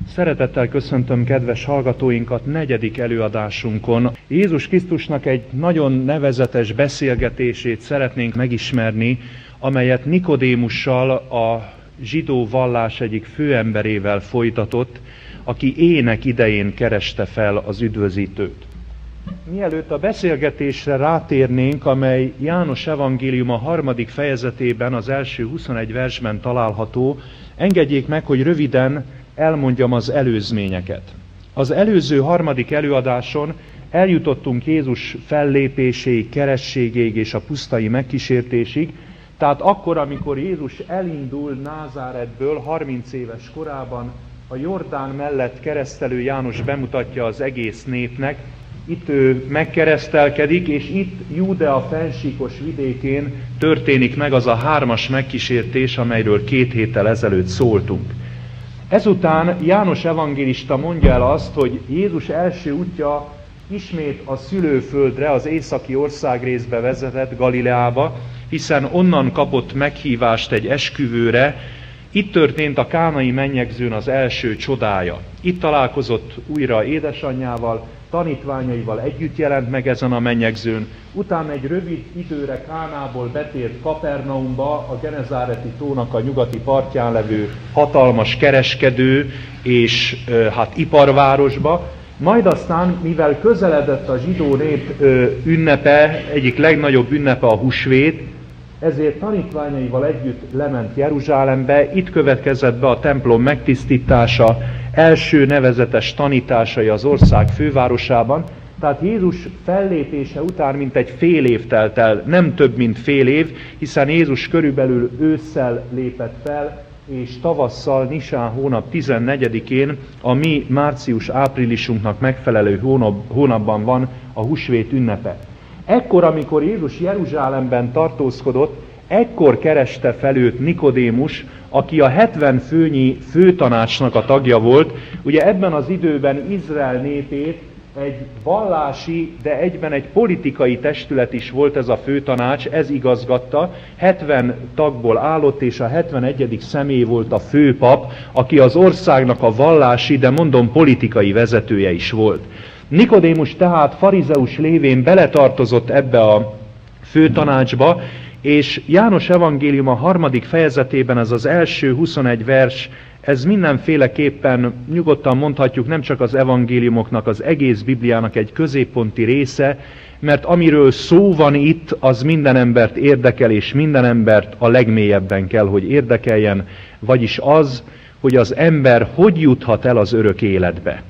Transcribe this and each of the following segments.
Szeretettel köszöntöm kedves hallgatóinkat negyedik előadásunkon. Jézus Krisztusnak egy nagyon nevezetes beszélgetését szeretnénk megismerni, amelyet Nikodémussal, a zsidó vallás egyik főemberével folytatott, aki ének idején kereste fel az üdvözítőt. Mielőtt a beszélgetésre rátérnénk, amely János evangéliuma 3. fejezetében, az első 21 versben található, engedjék meg, hogy röviden elmondjam az előzményeket. Az előző 3. előadáson eljutottunk Jézus fellépéséig, kerességéig és a pusztai megkísértésig, tehát akkor, amikor Jézus elindul Názáretből 30 éves korában, a Jordán mellett keresztelő János bemutatja az egész népnek, itt ő megkeresztelkedik, és itt Júdea fennsíkos vidékén történik meg az a 3. megkísértés, amelyről 2 héttel ezelőtt szóltunk. Ezután János evangélista mondja el azt, hogy Jézus első útja ismét a szülőföldre, az északi országrészbe vezetett, Galileába, hiszen onnan kapott meghívást egy esküvőre. Itt történt a kánai mennyegzőn az első csodája. Itt találkozott újra édesanyjával, tanítványaival együtt jelent meg ezen a mennyegzőn. Utána egy rövid időre Kánából betért Kapernaumba, a Genezáreti tónak a nyugati partján levő hatalmas kereskedő és iparvárosba. Majd aztán, mivel közeledett a zsidó nép ünnepe, egyik legnagyobb ünnepe a húsvét, ezért tanítványaival együtt lement Jeruzsálembe. Itt következett be a templom megtisztítása, első nevezetes tanításai az ország fővárosában. Tehát Jézus fellépése után mintegy fél év telt el, nem több mint fél év, hiszen Jézus körülbelül ősszel lépett fel, és tavasszal, Nisán hónap 14-én, a mi március-áprilisunknak megfelelő hónapban van a húsvét ünnepe. Ekkor, amikor Jézus Jeruzsálemben tartózkodott, ekkor kereste fel őt Nikodémus, aki a 70 főnyi főtanácsnak a tagja volt. Ugye ebben az időben Izrael népét egy vallási, de egyben egy politikai testület is volt ez a főtanács, ez igazgatta, 70 tagból állott, és a 71. személy volt a főpap, aki az országnak a vallási, de mondom politikai vezetője is volt. Nikodémus tehát farizeus lévén beletartozott ebbe a főtanácsba, és János evangéliuma 3. fejezetében ez az első 21 vers, ez mindenféleképpen nyugodtan mondhatjuk nem csak az evangéliumoknak, az egész Bibliának egy középponti része, mert amiről szó van itt, az minden embert érdekel, és minden embert a legmélyebben kell, hogy érdekeljen, vagyis az, hogy az ember hogy juthat el az örök életbe.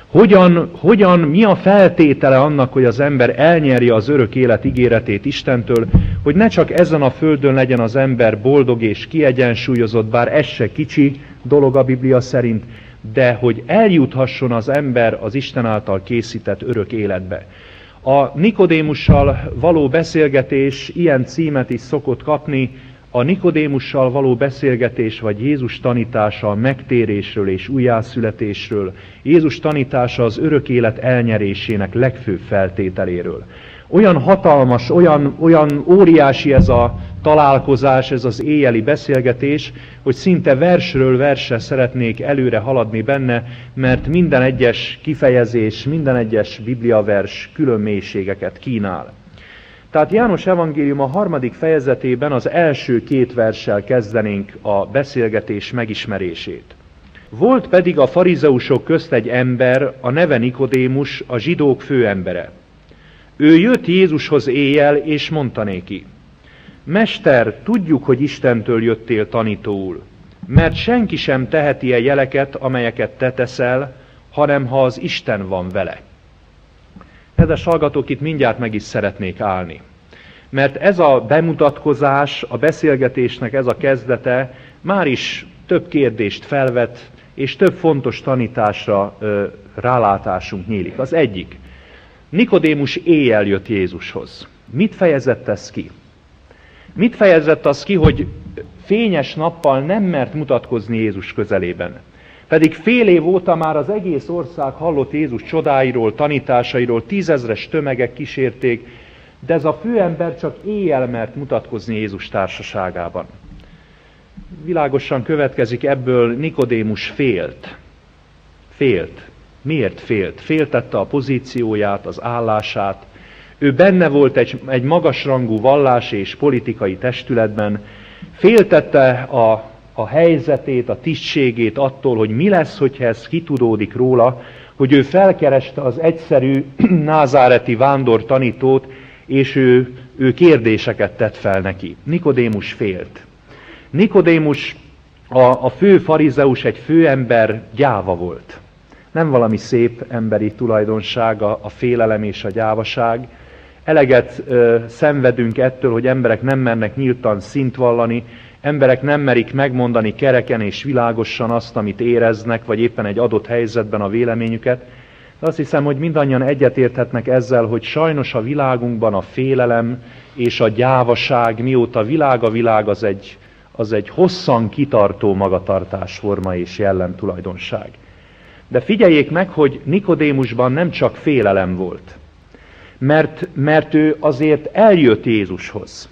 Mi a feltétele annak, hogy az ember elnyerje az örök élet ígéretét Istentől, hogy ne csak ezen a földön legyen az ember boldog és kiegyensúlyozott, bár ez se kicsi dolog a Biblia szerint, de hogy eljuthasson az ember az Isten által készített örök életbe. A Nikodémussal való beszélgetés ilyen címet is szokott kapni, a Nikodémussal való beszélgetés, vagy Jézus tanítása a megtérésről és újjászületésről, Jézus tanítása az örök élet elnyerésének legfőbb feltételéről. Olyan hatalmas, olyan óriási ez a találkozás, ez az éjjeli beszélgetés, hogy szinte versről versre szeretnék előre haladni benne, mert minden egyes kifejezés, minden egyes bibliavers külön mélységeket kínál. Tehát János evangéliuma 3. fejezetében az első 2 verssel kezdenénk a beszélgetés megismerését. Volt pedig a farizeusok közt egy ember, a neve Nikodémus, a zsidók főembere. Ő jött Jézushoz éjjel, és mondta néki: Mester, tudjuk, hogy Istentől jöttél tanítóul, mert senki sem teheti ilyen jeleket, amelyeket te teszel, hanem ha az Isten van vele. Kedves hallgatók, itt mindjárt meg is szeretnék állni. Mert ez a bemutatkozás, a beszélgetésnek ez a kezdete már is több kérdést felvet, és több fontos tanításra rálátásunk nyílik. Az egyik, Nikodémus éjjel jött Jézushoz. Mit fejezett ez ki? Mit fejezett az ki, hogy fényes nappal nem mert mutatkozni Jézus közelében? Pedig fél év óta már az egész ország hallott Jézus csodáiról, tanításairól, 10 000-es tömegek kísérték, de ez a főember csak éjjel mert mutatkozni Jézus Félt. Miért félt? Féltette a pozícióját, az állását. Ő benne volt egy magasrangú vallási és politikai testületben. Féltette a helyzetét, a tisztségét attól, hogy mi lesz, hogyha ez kitudódik róla, hogy ő felkereste az egyszerű názáreti vándor tanítót, és ő kérdéseket tett fel neki. Nikodémus félt. Nikodémus, a fő farizeus, egy főember gyáva volt. Nem valami szép emberi tulajdonsága a félelem és a gyávaság. Eleget szenvedünk ettől, hogy emberek nem mernek nyíltan szint vallani, emberek nem merik megmondani kereken és világosan azt, amit éreznek, vagy éppen egy adott helyzetben a véleményüket. De azt hiszem, hogy mindannyian egyetérthetnek ezzel, hogy sajnos a világunkban a félelem és a gyávaság, mióta a világ az egy hosszan kitartó magatartásforma és jellemtulajdonság. De figyeljék meg, hogy Nikodémusban nem csak félelem volt, mert ő azért eljött Jézushoz.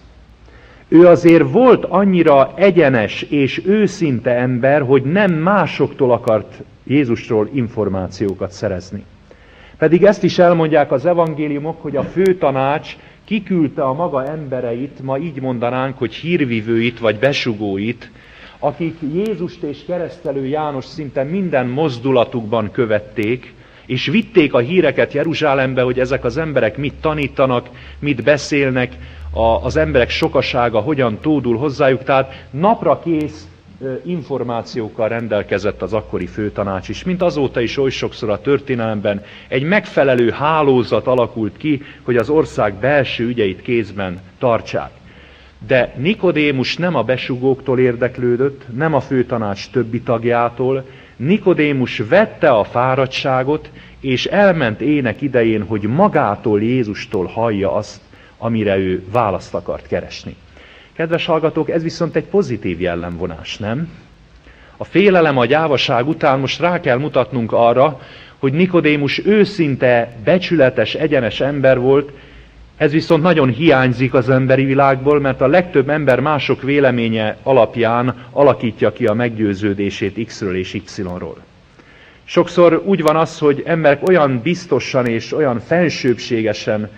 Ő azért volt annyira egyenes és őszinte ember, hogy nem másoktól akart Jézusról információkat szerezni. Pedig ezt is elmondják az evangéliumok, hogy a főtanács kiküldte a maga embereit, ma így mondanánk, hogy hírvivőit vagy besugóit, akik Jézust és keresztelő János szinte minden mozdulatukban követték, és vitték a híreket Jeruzsálembe, hogy ezek az emberek mit tanítanak, mit beszélnek, az emberek sokasága hogyan tódul hozzájuk, tehát napra kész információkkal rendelkezett az akkori főtanács is, mint azóta is oly sokszor a történelemben egy megfelelő hálózat alakult ki, hogy az ország belső ügyeit kézben tartsák. De Nikodémus nem a besugóktól érdeklődött, nem a főtanács többi tagjától. Nikodémus vette a fáradtságot, és elment ének idején, hogy magától, Jézustól hallja azt, amire ő választ akart keresni. Kedves hallgatók, ez viszont egy pozitív jellemvonás, nem? A félelem, a gyávaság után most rá kell mutatnunk arra, hogy Nikodémus őszinte, becsületes, egyenes ember volt. Ez viszont nagyon hiányzik az emberi világból, mert a legtöbb ember mások véleménye alapján alakítja ki a meggyőződését X-ről és Y-ról. Sokszor úgy van az, hogy emberek olyan biztosan és olyan fensőbbségesen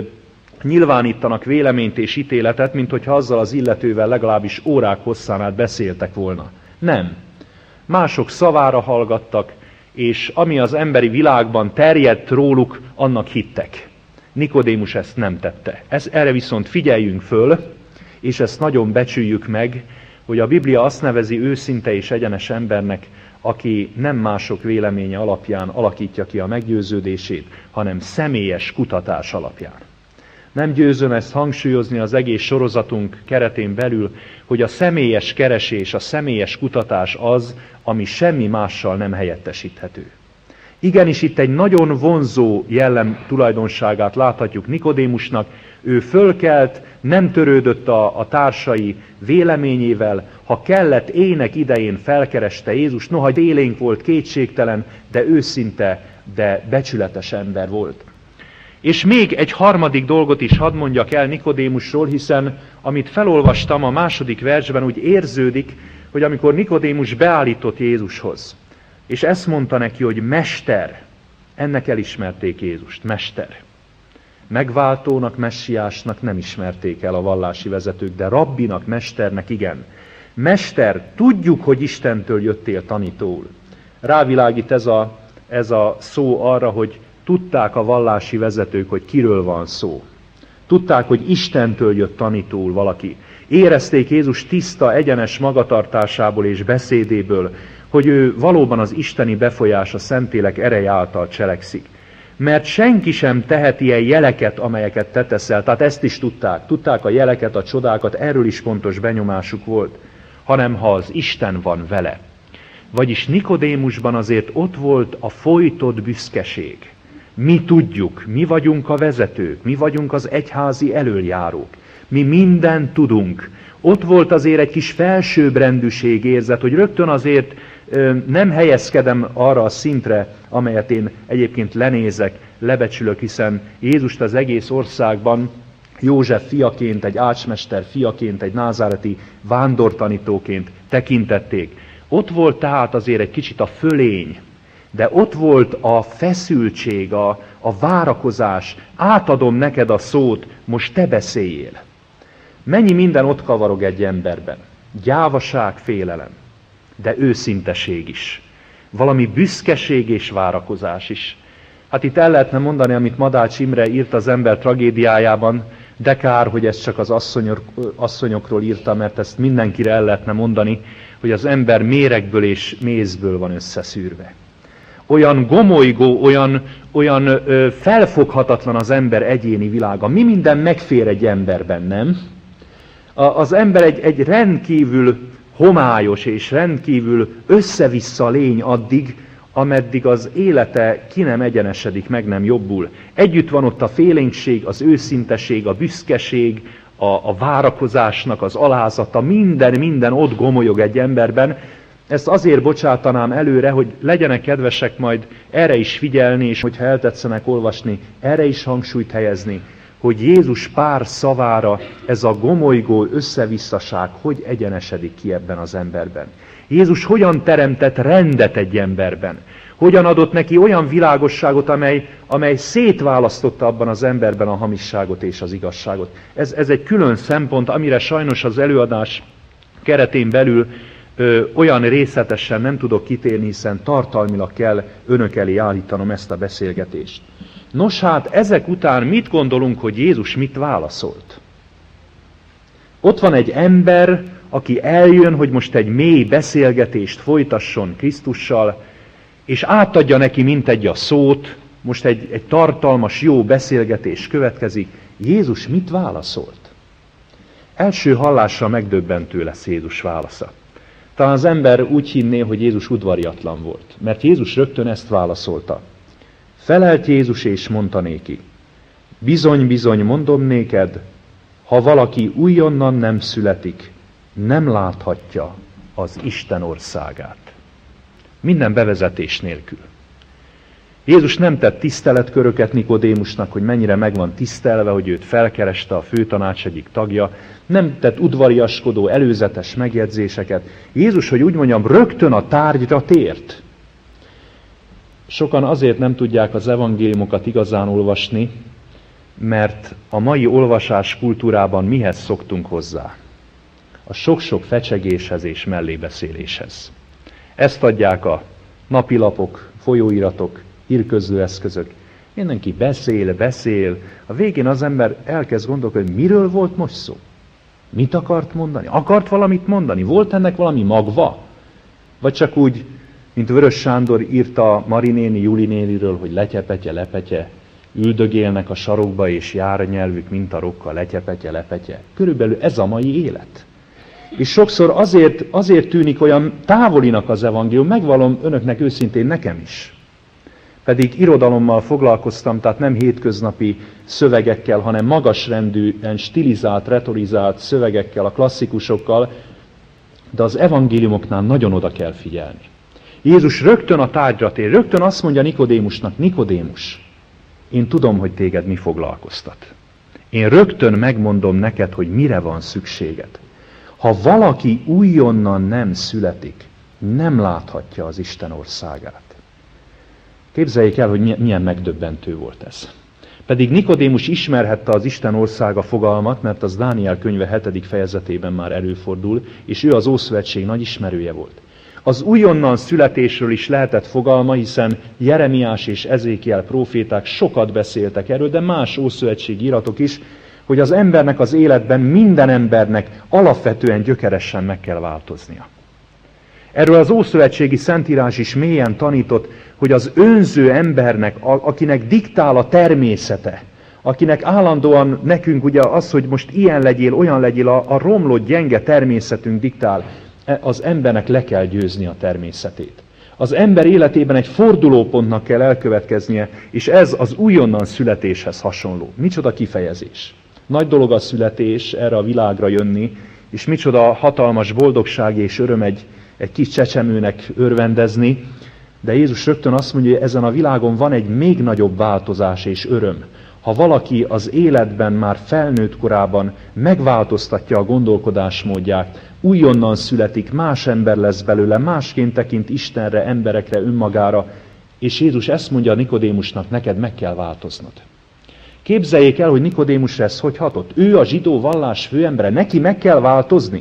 nyilvánítanak véleményt és ítéletet, mint hogyha azzal az illetővel legalábbis órák hosszán át beszéltek volna. Nem. Mások szavára hallgattak, és ami az emberi világban terjedt róluk, annak hittek. Nikodémus ezt nem tette. Erre viszont figyeljünk föl, és ezt nagyon becsüljük meg, hogy a Biblia azt nevezi őszinte és egyenes embernek, aki nem mások véleménye alapján alakítja ki a meggyőződését, hanem személyes kutatás alapján. Nem győzöm ezt hangsúlyozni az egész sorozatunk keretén belül, hogy a személyes keresés, a személyes kutatás az, ami semmi mással nem helyettesíthető. Igenis itt egy nagyon vonzó jellem tulajdonságát láthatjuk Nikodémusnak. Ő fölkelt, nem törődött a társai véleményével, ha kellett ének idején felkereste Jézus, noha élénk volt, kétségtelen, de őszinte, de becsületes ember volt. És még egy harmadik dolgot is hadd mondjak el Nikodémusról, hiszen amit felolvastam a 2. versben, úgy érződik, hogy amikor Nikodémus beállított Jézushoz, és ezt mondta neki, hogy mester, ennek elismerték Jézust, mester. Megváltónak, messiásnak nem ismerték el a vallási vezetők, de rabbinak, mesternek igen. Mester, tudjuk, hogy Istentől jöttél tanítóul. Rávilágít ez a szó arra, hogy tudták a vallási vezetők, hogy kiről van szó. Tudták, hogy Istentől jött tanítóul valaki. Érezték Jézus tiszta, egyenes magatartásából és beszédéből, hogy ő valóban az isteni befolyás, a Szentlélek ereje által cselekszik. Mert senki sem tehet ilyen jeleket, amelyeket te teszel. Tehát ezt is tudták. Tudták a jeleket, a csodákat, erről is pontos benyomásuk volt. Hanem ha az Isten van vele. Vagyis Nikodémusban azért ott volt a folytott büszkeség. Mi tudjuk, mi vagyunk a vezetők, mi vagyunk az egyházi elöljárók. Mi mindent tudunk. Ott volt azért egy kis felsőbbrendűség érzet, hogy rögtön azért nem helyezkedem arra a szintre, amelyet én egyébként lenézek, lebecsülök, hiszen Jézust az egész országban József fiaként, egy ácsmester fiaként, egy názáreti vándortanítóként tekintették. Ott volt tehát azért egy kicsit a fölény, De ott volt a feszültség, a várakozás. Átadom neked a szót, most te beszéljél. Mennyi minden ott kavarog egy emberben. Gyávaság, félelem, de őszinteség is. Valami büszkeség és várakozás is. Hát itt el lehetne mondani, amit Madács Imre írt az ember tragédiájában, de kár, hogy ezt csak az asszonyokról írta, mert ezt mindenkire el lehetne mondani, hogy az ember méregből és mézből van összeszűrve. Olyan gomolygó, olyan felfoghatatlan az ember egyéni világa. Mi minden megfér egy emberben, nem? Az ember egy rendkívül homályos és rendkívül össze-vissza lény addig, ameddig az élete ki nem egyenesedik, meg nem jobbul. Együtt van ott a félénkség, az őszinteség, a büszkeség, a várakozásnak az alázata, minden ott gomolyog egy emberben. Ezt azért bocsátanám előre, hogy legyenek kedvesek majd erre is figyelni, és hogyha eltetszenek olvasni, erre is hangsúlyt helyezni, hogy Jézus pár szavára ez a gomolygó összevisszaság hogy egyenesedik ki ebben az emberben. Jézus hogyan teremtett rendet egy emberben? Hogyan adott neki olyan világosságot, amely szétválasztotta abban az emberben a hamisságot és az igazságot. Ez egy külön szempont, amire sajnos az előadás keretén belül olyan részletesen nem tudok kitérni, hiszen tartalmilag kell önök elé állítanom ezt a beszélgetést. Nos hát, ezek után mit gondolunk, hogy Jézus mit válaszolt? Ott van egy ember, aki eljön, hogy most egy mély beszélgetést folytasson Krisztussal, és átadja neki mintegy a szót, most egy tartalmas, jó beszélgetés következik. Jézus mit válaszolt? Első hallásra megdöbbentő lesz Jézus válasza. Talán az ember úgy hinné, hogy Jézus udvariatlan volt, mert Jézus rögtön ezt válaszolta. Felelt Jézus és mondta néki, bizony, bizony, mondom néked, ha valaki újonnan nem születik, nem láthatja az Isten országát. Minden bevezetés nélkül. Jézus nem tett tiszteletköröket Nikodémusnak, hogy mennyire meg van tisztelve, hogy őt felkereste a főtanács egyik tagja. Nem tett udvariaskodó, előzetes megjegyzéseket. Jézus, hogy úgy mondjam, rögtön a tárgyra tért. Sokan azért nem tudják az evangéliumokat igazán olvasni, mert a mai olvasás kultúrában mihez szoktunk hozzá? A sok-sok fecsegéshez és mellébeszéléshez. Ezt adják a napilapok, folyóiratok, hírközlőeszközök. Mindenki beszél. A végén az ember elkezd gondolkodni, hogy miről volt most szó? Mit akart mondani? Akart valamit mondani? Volt ennek valami magva? Vagy csak úgy, mint Vörös Sándor írta Mari néni, Juli néniről, hogy letyepetje, lepetje, üldögélnek a sarokba, és jár a nyelvük, mint a rokka, letyepetje, lepetje. Körülbelül ez a mai élet. És sokszor azért tűnik olyan távolinak az evangélium, megvallom önöknek őszintén, nekem is. Pedig irodalommal foglalkoztam, tehát nem hétköznapi szövegekkel, hanem magasrendűen stilizált, retorizált szövegekkel, a klasszikusokkal, de az evangéliumoknál nagyon oda kell figyelni. Jézus rögtön a tárgyra tér, rögtön azt mondja Nikodémusnak, Nikodémus, én tudom, hogy téged mi foglalkoztat. Én rögtön megmondom neked, hogy mire van szükséged. Ha valaki újonnan nem születik, nem láthatja az Isten országát. Képzeljék el, hogy milyen megdöbbentő volt ez. Pedig Nikodémus ismerhette az Isten országa fogalmat, mert az Dániel könyve 7. fejezetében már előfordul, és ő az Ószövetség nagy ismerője volt. Az újonnan születésről is lehetett fogalma, hiszen Jeremiás és Ezékiel próféták sokat beszéltek erről, de más ószövetségi iratok is, hogy az embernek az életben minden embernek alapvetően gyökeresen meg kell változnia. Erről az ószövetségi szentírás is mélyen tanított, hogy az önző embernek, akinek diktál a természete, akinek állandóan nekünk ugye az, hogy most ilyen legyél, olyan legyél, a romlott, gyenge természetünk diktál, az embernek le kell győzni a természetét. Az ember életében egy fordulópontnak kell elkövetkeznie, és ez az újonnan születéshez hasonló. Micsoda kifejezés. Nagy dolog a születés, erre a világra jönni, és micsoda hatalmas boldogság és öröm egy kis csecsemőnek örvendezni, de Jézus rögtön azt mondja, hogy ezen a világon van egy még nagyobb változás és öröm. Ha valaki az életben már felnőtt korában megváltoztatja a gondolkodásmódját, újonnan születik, más ember lesz belőle, másként tekint Istenre, emberekre, önmagára, És Jézus ezt mondja Nikodémusnak, neked meg kell változnod. Képzeljék el, hogy Nikodémusra ez hogy hatott. Ő a zsidó vallás főembere, neki meg kell változni.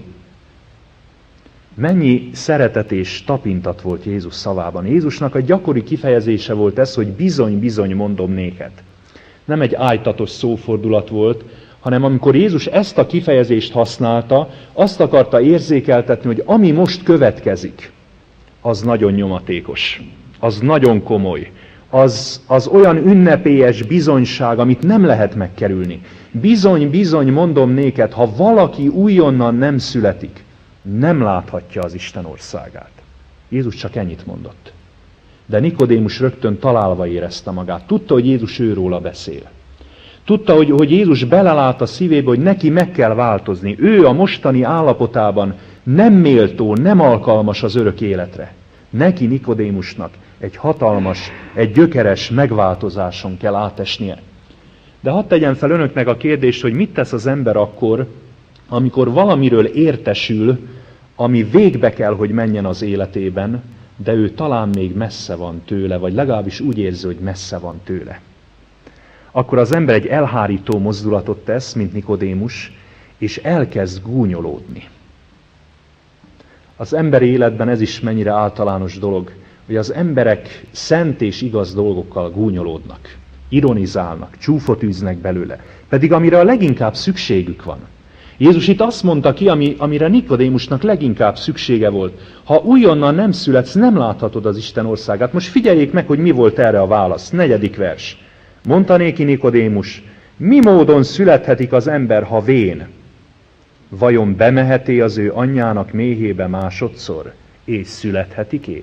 Mennyi szeretet és tapintat volt Jézus szavában. Jézusnak a gyakori kifejezése volt ez, hogy bizony, bizony mondom néked. Nem egy ájtatos szófordulat volt, hanem amikor Jézus ezt a kifejezést használta, azt akarta érzékeltetni, hogy ami most következik, az nagyon nyomatékos, az nagyon komoly, az olyan ünnepélyes bizonyság, amit nem lehet megkerülni. Bizony, bizony mondom néked, ha valaki újonnan nem születik, nem láthatja az Isten országát. Jézus csak ennyit mondott. De Nikodémus rögtön találva érezte magát. Tudta, hogy Jézus őróla beszél. Tudta, hogy Jézus belelát a szívébe, hogy neki meg kell változni. Ő a mostani állapotában nem méltó, nem alkalmas az örök életre. Neki, Nikodémusnak egy hatalmas, egy gyökeres megváltozáson kell átesnie. De hadd tegyem fel önöknek a kérdést, hogy mit tesz az ember akkor, amikor valamiről értesül, ami végbe kell, hogy menjen az életében, de ő talán még messze van tőle, vagy legalábbis úgy érzi, hogy messze van tőle. Akkor az ember egy elhárító mozdulatot tesz, mint Nikodémus, és elkezd gúnyolódni. Az emberi életben ez is mennyire általános dolog, hogy az emberek szent és igaz dolgokkal gúnyolódnak, ironizálnak, csúfot űznek belőle, pedig amire a leginkább szükségük van. Jézus itt azt mondta ki, amire Nikodémusnak leginkább szüksége volt. Ha újonnan nem születsz, nem láthatod az Isten országát. Most figyeljék meg, hogy mi volt erre a válasz. 4. vers. Mondta néki Nikodémus, mi módon születhetik az ember, ha vén? Vajon bemeheté az ő anyjának méhébe másodszor, és születhetik-é?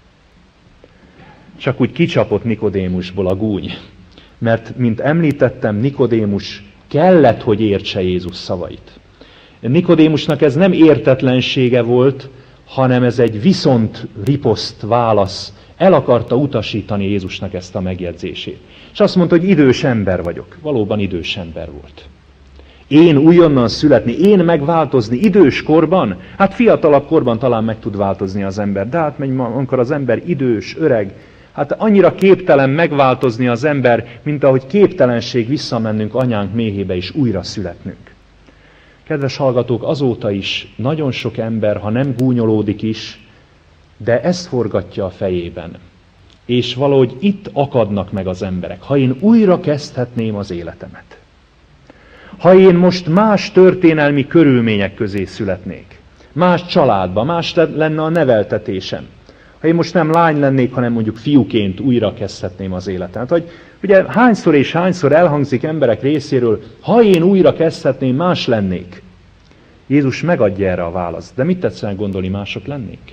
Csak úgy kicsapott Nikodémusból a gúny. Mert, mint említettem, Nikodémus kellett, hogy értse Jézus szavait. Nikodémusnak ez nem értetlensége volt, hanem ez egy viszont riposzt válasz. El akarta utasítani Jézusnak ezt a megjegyzését. És azt mondta, hogy idős ember vagyok. Valóban idős ember volt. Én újonnan születni, én megváltozni idős korban? Hát fiatalabb korban talán meg tud változni az ember. De hát amikor az ember idős, öreg, hát annyira képtelen megváltozni az ember, mint ahogy képtelenség visszamennünk anyánk méhébe és újra születnünk. Kedves hallgatók, azóta is nagyon sok ember, ha nem gúnyolódik is, de ezt forgatja a fejében. És valahogy itt akadnak meg az emberek. Ha én újra kezdhetném az életemet. Ha én most más történelmi körülmények közé születnék. Más családba, más lenne a neveltetésem. Ha én most nem lány lennék, hanem mondjuk fiúként újra kezdhetném az életemet. Hogy ugye hányszor és hányszor elhangzik emberek részéről, ha én újra kezdhetném, más lennék. Jézus megadja erre a választ. De mit tetszel gondolni, mások lennék?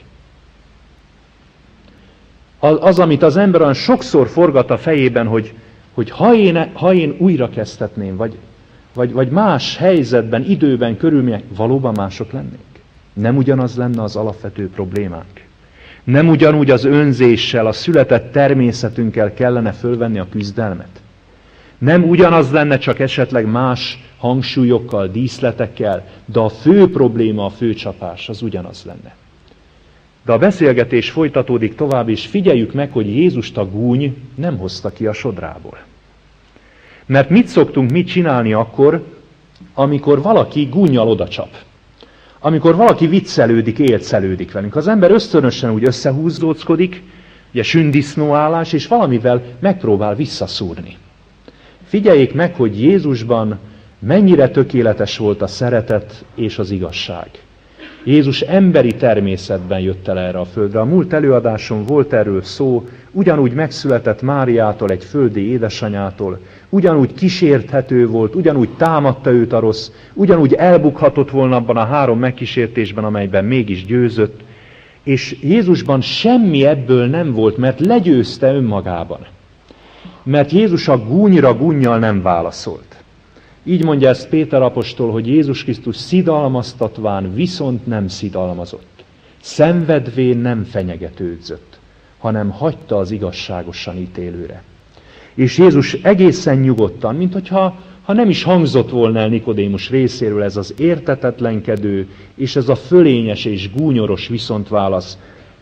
Az, amit az ember olyan sokszor forgat a fejében, hogy ha én újra kezdhetném, vagy más helyzetben, időben, körülmények, valóban mások lennék? Nem ugyanaz lenne az alapvető problémánk? Nem ugyanúgy az önzéssel, a született természetünkkel kellene fölvenni a küzdelmet? Nem ugyanaz lenne, csak esetleg más hangsúlyokkal, díszletekkel, de a fő probléma, a fő csapás az ugyanaz lenne. De a beszélgetés folytatódik tovább, és figyeljük meg, hogy Jézust a gúny nem hozta ki a sodrából. Mert mit szoktunk mit csinálni akkor, amikor valaki gúnnyal odacsap? Amikor valaki viccelődik, élcelődik velünk. Az ember ösztönösen úgy összehúzóckodik, ugye sündisznóállás, és valamivel megpróbál visszaszúrni. Figyeljék meg, hogy Jézusban mennyire tökéletes volt a szeretet és az igazság. Jézus emberi természetben jött el erre a földre. A múlt előadáson volt erről szó, ugyanúgy megszületett Máriától, egy földi édesanyától, ugyanúgy kísérthető volt, ugyanúgy támadta őt a rossz, ugyanúgy elbukhatott volna abban a 3 megkísértésben, amelyben mégis győzött, és Jézusban semmi ebből nem volt, mert legyőzte önmagában. Mert Jézus a gúnyra gúnnyal nem válaszolt. Így mondja ezt Péter apostol, hogy Jézus Krisztus szidalmaztatván viszont nem szidalmazott. Szenvedvén nem fenyegetődzött, hanem hagyta az igazságosan ítélőre. És Jézus egészen nyugodtan, minthogyha nem is hangzott volna el Nikodémus részéről ez az értetetlenkedő, és ez a fölényes és gúnyoros viszontválasz,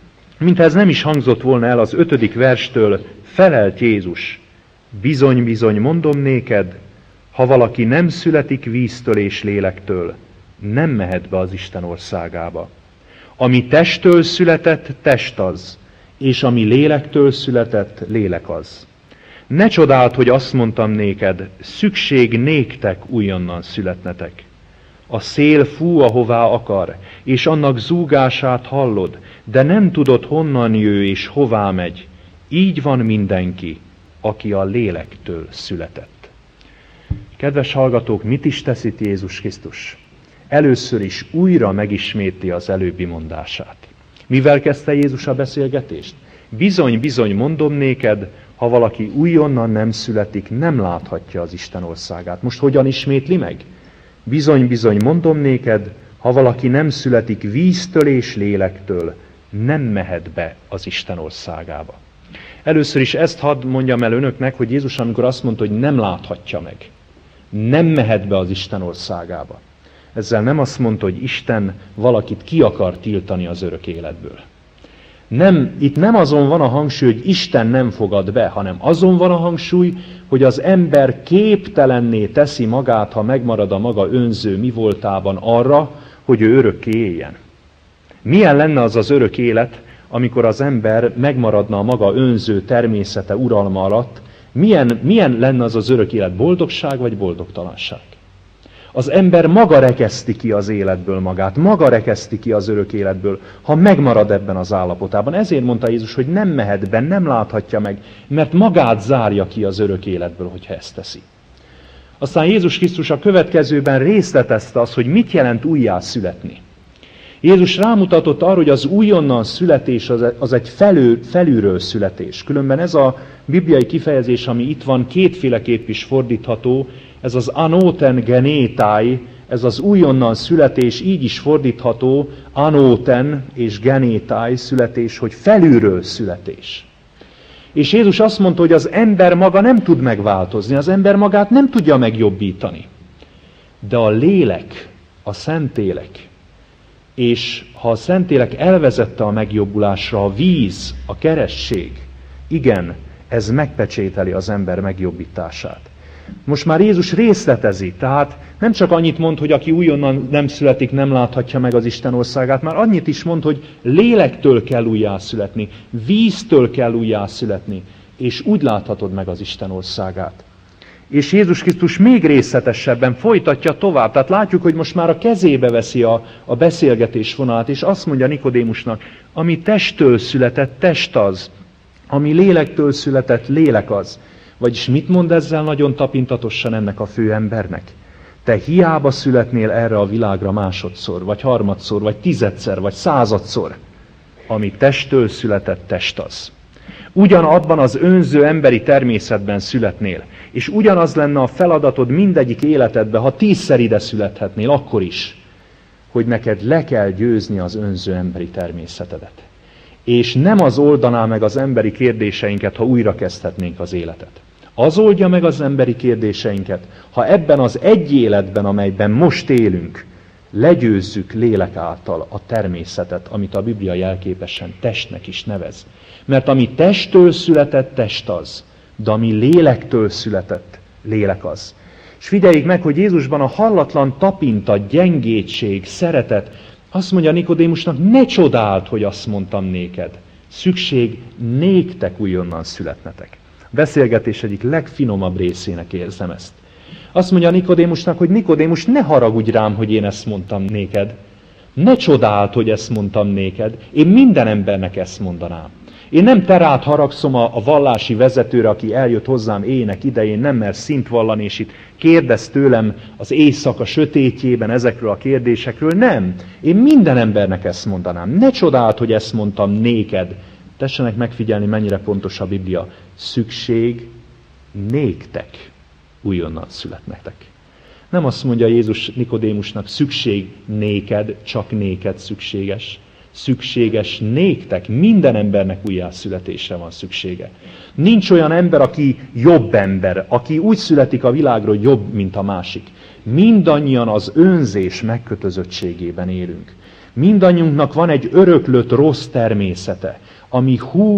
Mintha ez nem is hangzott volna el az 5. verstől, felelt Jézus: bizony, bizony, mondom néked, ha valaki nem születik víztől és lélektől, nem mehet be az Isten országába. Ami testtől született, test az, és ami lélektől született, lélek az. Ne csodáld, hogy azt mondtam néked, szükség néktek újonnan születnetek. A szél fú, ahová akar, és annak zúgását hallod, de nem tudod, honnan jő és hová megy. Így van mindenki, aki a lélektől született. Kedves hallgatók, mit is tesz itt Jézus Krisztus? Először is újra megismétli az előbbi mondását. Mivel kezdte Jézus a beszélgetést? Bizony, bizony, mondom néked, ha valaki újonnan nem születik, nem láthatja az Isten országát. Most hogyan ismétli meg? Bizony, bizony, mondom néked, ha valaki nem születik víztől és lélektől, nem mehet be az Isten országába. Először is ezt hadd mondjam el önöknek, hogy Jézus, amikor azt mondta, hogy nem láthatja meg, nem mehet be az Isten országába. Ezzel nem azt mondta, hogy Isten valakit ki akar tiltani az örök életből. Itt nem azon van a hangsúly, hogy Isten nem fogad be, hanem azon van a hangsúly, hogy az ember képtelenné teszi magát, ha megmarad a maga önző mi voltában arra, hogy ő örökké éljen. Milyen lenne az az örök élet, amikor az ember megmaradna a maga önző természete uralma alatt? Milyen lenne az az örök élet? Boldogság vagy boldogtalanság? Az ember maga rekeszti ki az életből magát, maga rekeszti ki az örök életből, ha megmarad ebben az állapotában. Ezért mondta Jézus, hogy nem mehet be, nem láthatja meg, mert magát zárja ki az örök életből, hogyha ezt teszi. Aztán Jézus Krisztus a következőben részletezte azt, hogy mit jelent újjá születni. Jézus rámutatott arra, hogy az újonnan születés az egy felülről születés. Különben ez a bibliai kifejezés, ami itt van, kétféleképp is fordítható. Ez az anóten genétáj, ez az újonnan születés így is fordítható, anóten és genétáj születés, hogy felülről születés. És Jézus azt mondta, hogy az ember maga nem tud megváltozni, az ember magát nem tudja megjobbítani. De a lélek, a Szentlélek, és ha a Szentlélek elvezette a megjobbulásra, a víz, a keresztség, igen, ez megpecsételi az ember megjobbítását. Most már Jézus részletezi, tehát nem csak annyit mond, hogy aki újonnan nem születik, nem láthatja meg az Isten országát, már annyit is mond, hogy lélektől kell újjászületni, víztől kell újjászületni, és úgy láthatod meg az Isten országát. És Jézus Krisztus még részletesebben folytatja tovább. Tehát látjuk, hogy most már a kezébe veszi a beszélgetés vonalát, és azt mondja Nikodémusnak, ami testtől született, test az, ami lélektől született, lélek az. Vagyis mit mond ezzel nagyon tapintatosan ennek a főembernek? Te hiába születnél erre a világra másodszor, vagy harmadszor, vagy tizedszer, vagy századszor. Ami testtől született, test az. Ugyanabban az önző emberi természetben születnél, és ugyanaz lenne a feladatod mindegyik életedben, ha 10-szer ide születhetnél, akkor is, hogy neked le kell győzni az önző emberi természetedet. És nem az oldaná meg az emberi kérdéseinket, ha újra kezdhetnénk az életet. Az oldja meg az emberi kérdéseinket, ha ebben az egy életben, amelyben most élünk, legyőzzük lélek által a természetet, amit a Biblia jelképesen testnek is nevez. Mert ami testtől született, test az, de ami lélektől született, lélek az. És figyeljék meg, hogy Jézusban a hallatlan tapintat, gyengétség, szeretet, azt mondja Nikodémusnak, ne csodáld, hogy azt mondtam néked. Szükség néktek újonnan születnetek. A beszélgetés egyik legfinomabb részének érzem ezt. Azt mondja Nikodémusnak, hogy Nikodémus, ne haragudj rám, hogy én ezt mondtam néked. Ne csodáld, hogy ezt mondtam néked. Én minden embernek ezt mondanám. Én nem te rád haragszom a vallási vezetőre, aki eljött hozzám ének idején, nem mer szint vallani, és itt kérdez tőlem az éjszaka sötétjében ezekről a kérdésekről. Nem. Én minden embernek ezt mondanám. Ne csodáld, hogy ezt mondtam néked. Tessenek megfigyelni, mennyire pontos a Biblia. Szükség néktek újonnan születnetek. Nem azt mondja Jézus Nikodémusnak, szükség néked, csak néked szükséges. Szükséges néktek, minden embernek újjászületésre van szüksége. Nincs olyan ember, aki jobb ember, aki úgy születik a világról, jobb, mint a másik. Mindannyian az önzés megkötözöttségében élünk. Mindannyiunknak van egy öröklött rossz természete, ami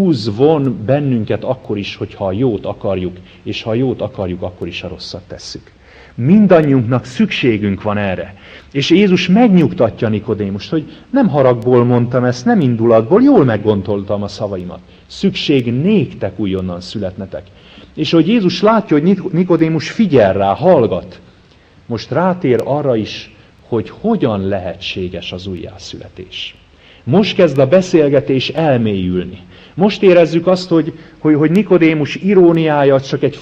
von bennünket akkor is, hogyha a jót akarjuk, és ha a jót akarjuk, akkor is a rosszat tesszük. Mindannyiunknak szükségünk van erre. És Jézus megnyugtatja Nikodémust, hogy nem haragból mondtam ezt, nem indulatból, jól meggondoltam a szavaimat. Szükség néktek újonnan születnetek. És hogy Jézus látja, hogy Nikodémus figyel rá, hallgat, most rátér arra is, hogy hogyan lehetséges az újjászületés. Most kezd a beszélgetés elmélyülni. Most érezzük azt, hogy Nikodémus iróniája csak egy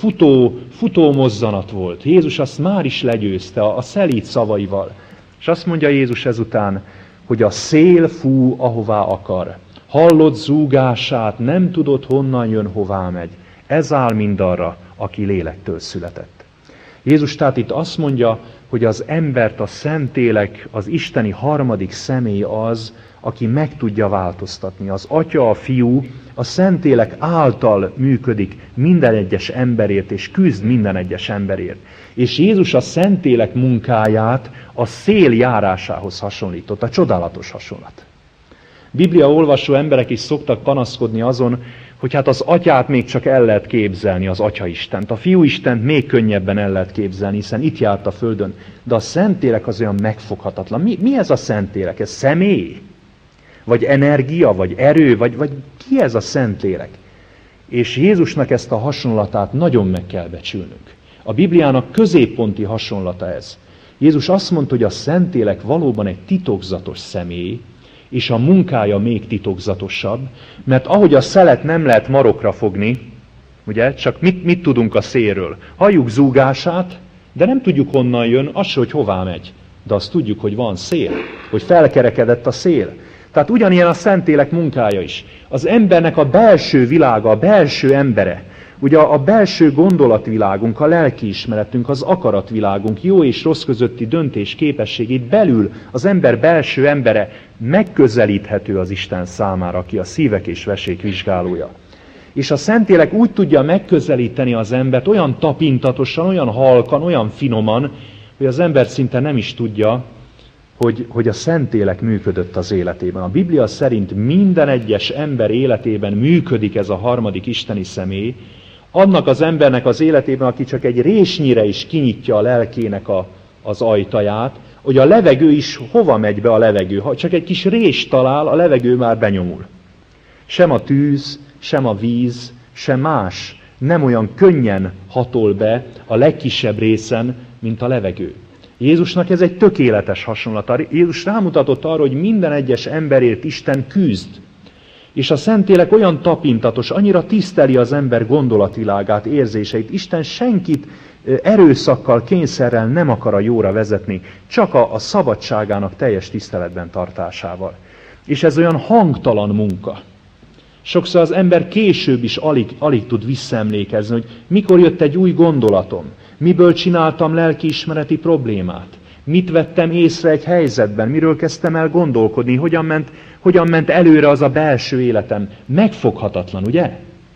futó mozzanat volt. Jézus azt már is legyőzte a szelíd szavaival. És azt mondja Jézus ezután, hogy a szél fú, ahová akar. Hallod zúgását, nem tudod, honnan jön, hová megy. Ez áll mindarra, aki lélektől született. Jézus tehát itt azt mondja, hogy az embert a Szentlélek, az isteni harmadik személy az, aki meg tudja változtatni. Az Atya, a Fiú, a Szentlélek által működik minden egyes emberért, és küzd minden egyes emberért. És Jézus a Szentlélek munkáját a szél járásához hasonlította. Csodálatos hasonlat. Biblia olvasó emberek is szoktak panaszkodni azon, hogy hát az Atyát még csak el lehet képzelni, az Atyaistent. A Fiúistent még könnyebben el lehet képzelni, hiszen itt járt a földön. De a Szentlélek az olyan megfoghatatlan. Mi ez a Szentlélek? Ez személy? Vagy energia? Vagy erő? Vagy ki ez a Szentlélek? És Jézusnak ezt a hasonlatát nagyon meg kell becsülnünk. A Bibliának középponti hasonlata ez. Jézus azt mondta, hogy a Szentlélek valóban egy titokzatos személy, és a munkája még titokzatosabb, mert ahogy a szelet nem lehet marokra fogni, ugye, csak mit tudunk a szélről? Halljuk zúgását, de nem tudjuk honnan jön, az se, hogy hová megy. De azt tudjuk, hogy van szél, hogy felkerekedett a szél. Tehát ugyanilyen a Szentlélek munkája is. Az embernek a belső világa, a belső embere, ugye a belső gondolatvilágunk, a lelkiismeretünk, az akaratvilágunk, jó és rossz közötti döntés képességét belül az ember belső embere megközelíthető az Isten számára, aki a szívek és vesék vizsgálója. És a Szentlélek úgy tudja megközelíteni az embert olyan tapintatosan, olyan halkan, olyan finoman, hogy az ember szinte nem is tudja, hogy a Szentlélek működött az életében. A Biblia szerint minden egyes ember életében működik ez a harmadik isteni személy, annak az embernek az életében, aki csak egy résnyire is kinyitja a lelkének az ajtaját, hogy a levegő is hova megy be a levegő. Ha csak egy kis rést talál, a levegő már benyomul. Sem a tűz, sem a víz, sem más nem olyan könnyen hatol be a legkisebb részen, mint a levegő. Jézusnak ez egy tökéletes hasonlat. Jézus rámutatott arra, hogy minden egyes emberért Isten küzd. És a Szentlélek olyan tapintatos, annyira tiszteli az ember gondolatvilágát, érzéseit. Isten senkit erőszakkal, kényszerrel nem akar a jóra vezetni, csak a szabadságának teljes tiszteletben tartásával. És ez olyan hangtalan munka. Sokszor az ember később is alig tud visszaemlékezni, hogy mikor jött egy új gondolatom, miből csináltam lelkiismereti problémát, mit vettem észre egy helyzetben, miről kezdtem el gondolkodni, hogyan ment előre az a belső életem. Megfoghatatlan, ugye?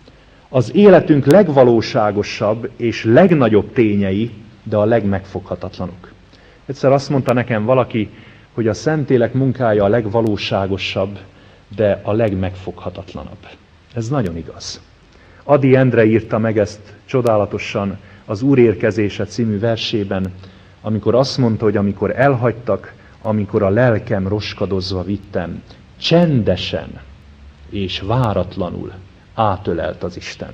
Az életünk legvalóságosabb és legnagyobb tényei, de a legmegfoghatatlanok. Egyszer azt mondta nekem valaki, hogy a Szentlélek munkája a legvalóságosabb, de a legmegfoghatatlanabb. Ez nagyon igaz. Ady Endre írta meg ezt csodálatosan az Úr érkezése című versében, amikor azt mondta, hogy amikor elhagytak, amikor a lelkem roskadozva vittem, csendesen és váratlanul átölelt az Isten.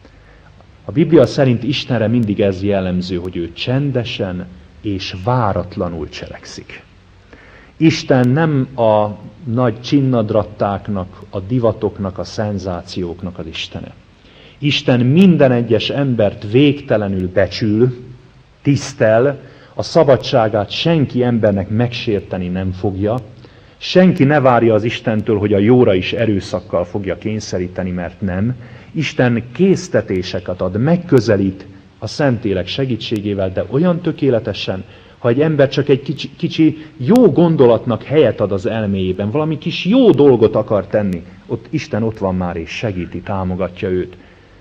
A Biblia szerint Istenre mindig ez jellemző, hogy ő csendesen és váratlanul cselekszik. Isten nem a nagy csinnadrattáknak, a divatoknak, a szenzációknak az Istene. Isten minden egyes embert végtelenül becsül, tisztel, a szabadságát senki embernek megsérteni nem fogja, senki ne várja az Istentől, hogy a jóra is erőszakkal fogja kényszeríteni, mert nem. Isten késztetéseket ad, megközelít a Szentlélek segítségével, de olyan tökéletesen, ha egy ember csak egy kicsi jó gondolatnak helyet ad az elméjében, valami kis jó dolgot akar tenni, Isten ott van már és segíti, támogatja őt.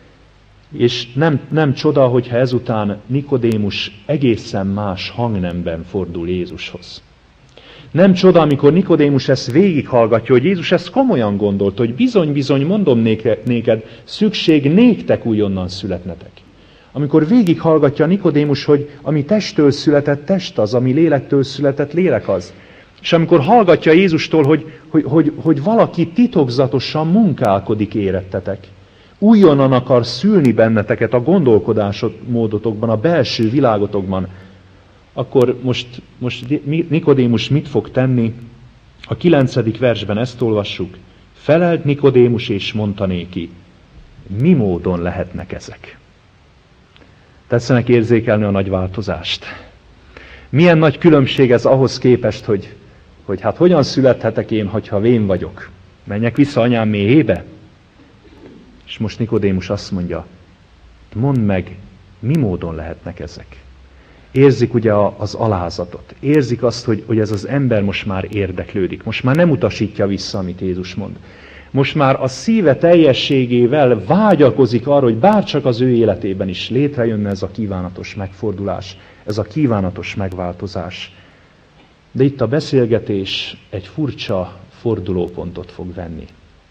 És nem csoda, hogyha ezután Nikodémus egészen más hangnemben fordul Jézushoz. Nem csoda, amikor Nikodémus ezt végighallgatja, hogy Jézus ezt komolyan gondolta, hogy bizony, mondom néked, szükség néktek újonnan születnetek. Amikor végighallgatja Nikodémus, hogy ami testtől született, test az, ami lélektől született, lélek az. És amikor hallgatja Jézustól, hogy valaki titokzatosan munkálkodik érettetek, újonnan akar szülni benneteket a gondolkodásmódotokban, a belső világotokban, akkor most Nikodémus mit fog tenni? A 9. versben ezt olvassuk. Felelt Nikodémus és mondta néki, mi módon lehetnek ezek? Tetszenek érzékelni a nagy változást. Milyen nagy különbség ez ahhoz képest, hogy hát hogyan születhetek én, ha vén vagyok? Menjek vissza anyám méhébe? És most Nikodémus azt mondja, mondd meg, mi módon lehetnek ezek? Érzik ugye az alázatot, érzik azt, hogy ez az ember most már érdeklődik, most már nem utasítja vissza, amit Jézus mond. Most már a szíve teljességével vágyakozik arra, hogy bárcsak az ő életében is létrejönne ez a kívánatos megfordulás, ez a kívánatos megváltozás. De itt a beszélgetés egy furcsa fordulópontot fog venni.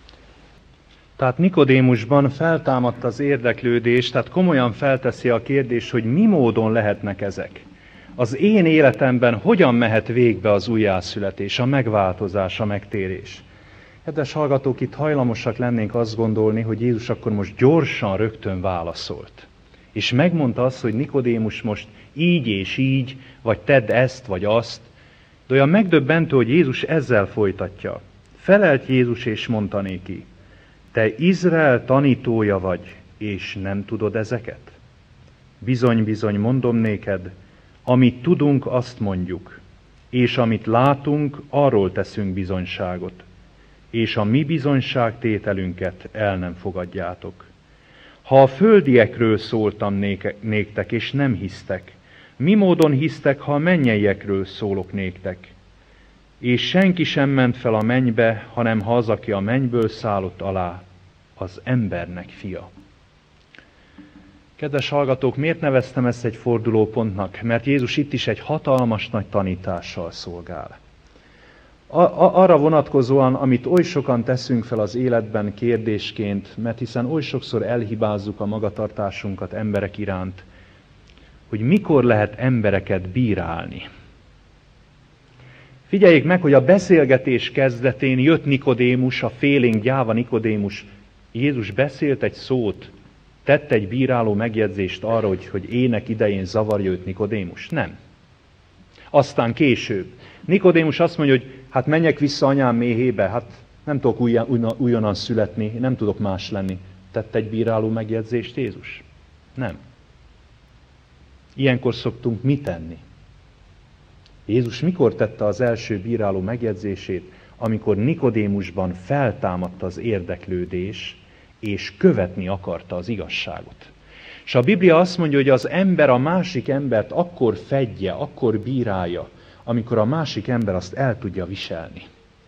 Tehát Nikodémusban feltámadt az érdeklődés, tehát komolyan felteszi a kérdést, hogy mi módon lehetnek ezek. Az én életemben hogyan mehet végbe az újjászületés, a megváltozás, a megtérés. Kedves hallgatók, itt hajlamosak lennénk azt gondolni, hogy Jézus akkor most gyorsan, rögtön válaszolt. És megmondta azt, hogy Nikodémus most így és így, vagy tedd ezt, vagy azt. De olyan megdöbbentő, hogy Jézus ezzel folytatja. Felelt Jézus és mondta néki, te Izrael tanítója vagy, és nem tudod ezeket? Bizony, mondom néked, amit tudunk, azt mondjuk, és amit látunk, arról teszünk bizonyságot, és a mi bizonyságtételünket el nem fogadjátok. Ha a földiekről szóltam néktek, és nem hisztek, mi módon hisztek, ha a mennyeiekről szólok néktek? És senki sem ment fel a mennybe, hanem ha az, aki a mennyből szállott alá, az embernek fia. Kedves hallgatók, miért neveztem ezt egy fordulópontnak? Mert Jézus itt is egy hatalmas nagy tanítással szolgál. Arra vonatkozóan, amit oly sokan teszünk fel az életben kérdésként, mert hiszen oly sokszor elhibázzuk a magatartásunkat emberek iránt, hogy mikor lehet embereket bírálni. Figyeljék meg, hogy a beszélgetés kezdetén jött Nikodémus, a félénk gyáva Nikodémus. Jézus beszélt egy szót, tett egy bíráló megjegyzést arra, hogy ének idején zavarja őt Nikodémus? Nem. Aztán később. Nikodémus azt mondja, hogy hát menjek vissza anyám méhébe, hát nem tudok újonnan születni, nem tudok más lenni. Tett egy bíráló megjegyzést Jézus? Nem. Ilyenkor szoktunk mit tenni? Jézus mikor tette az első bíráló megjegyzését? Amikor Nikodémusban feltámadt az érdeklődés, és követni akarta az igazságot. És a Biblia azt mondja, hogy az ember a másik embert akkor fedje, akkor bírálja, amikor a másik ember azt el tudja viselni.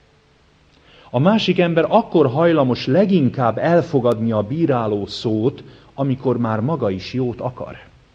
A másik ember akkor hajlamos leginkább elfogadni a bíráló szót, amikor már maga is jót akar.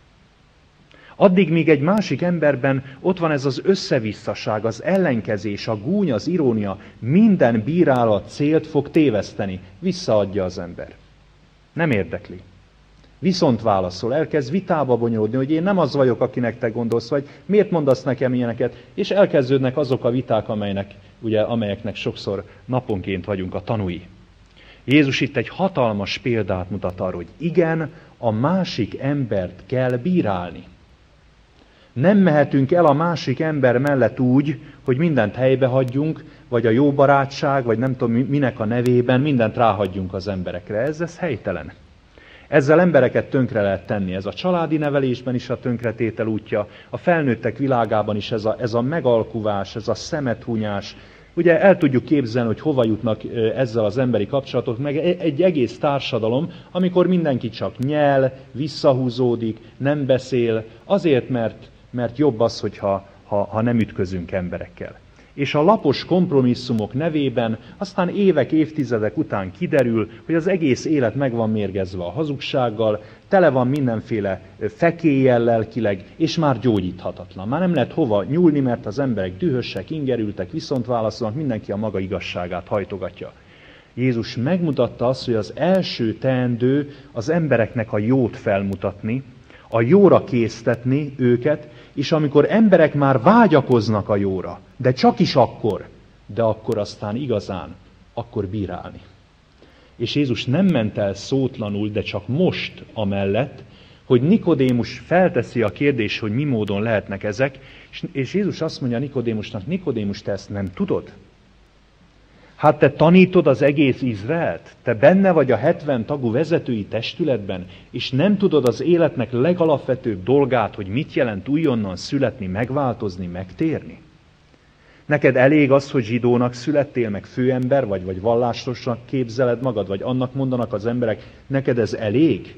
Addig, míg egy másik emberben ott van ez az összevisszaság, az ellenkezés, a gúny, az irónia, minden bírálat célt fog téveszteni. Visszaadja az ember. Nem érdekli. Viszont válaszol, elkezd vitába bonyolódni, hogy én nem az vagyok, akinek te gondolsz, vagy miért mondasz nekem ilyeneket, és elkezdődnek azok a viták, amelyeknek sokszor naponként vagyunk a tanúi. Jézus itt egy hatalmas példát mutat arra, hogy igen, a másik embert kell bírálni. Nem mehetünk el a másik ember mellett úgy, hogy mindent helybe hagyjunk, vagy a jó barátság, vagy nem tudom minek a nevében, mindent ráhagyjunk az emberekre. Ez helytelen. Ezzel embereket tönkre lehet tenni. Ez a családi nevelésben is a tönkretétel útja, a felnőttek világában is ez a megalkuvás, ez a szemethúnyás. Ugye el tudjuk képzelni, hogy hova jutnak ezzel az emberi kapcsolatok, meg egy egész társadalom, amikor mindenki csak nyel, visszahúzódik, nem beszél, azért, mert jobb az, hogyha nem ütközünk emberekkel. És a lapos kompromisszumok nevében aztán évek, évtizedek után kiderül, hogy az egész élet meg van mérgezve a hazugsággal, tele van mindenféle fekéllyel lelkileg, és már gyógyíthatatlan. Már nem lehet hova nyúlni, mert az emberek dühösek, ingerültek, viszont válaszolnak, mindenki a maga igazságát hajtogatja. Jézus megmutatta azt, hogy az első teendő az embereknek a jót felmutatni, a jóra késztetni őket, és amikor emberek már vágyakoznak a jóra, de csak is akkor, de akkor aztán igazán, akkor bírálni. És Jézus nem ment el szótlanul, de csak most amellett, hogy Nikodémus felteszi a kérdést, hogy mi módon lehetnek ezek, és Jézus azt mondja Nikodémusnak, Nikodémus, te ezt nem tudod? Hát te tanítod az egész Izraelt, te benne vagy a 70 tagú vezetői testületben, és nem tudod az életnek legalapvetőbb dolgát, hogy mit jelent újonnan születni, megváltozni, megtérni? Neked elég az, hogy zsidónak születtél, meg főember, vagy vallásosnak képzeled magad, vagy annak mondanak az emberek, neked ez elég?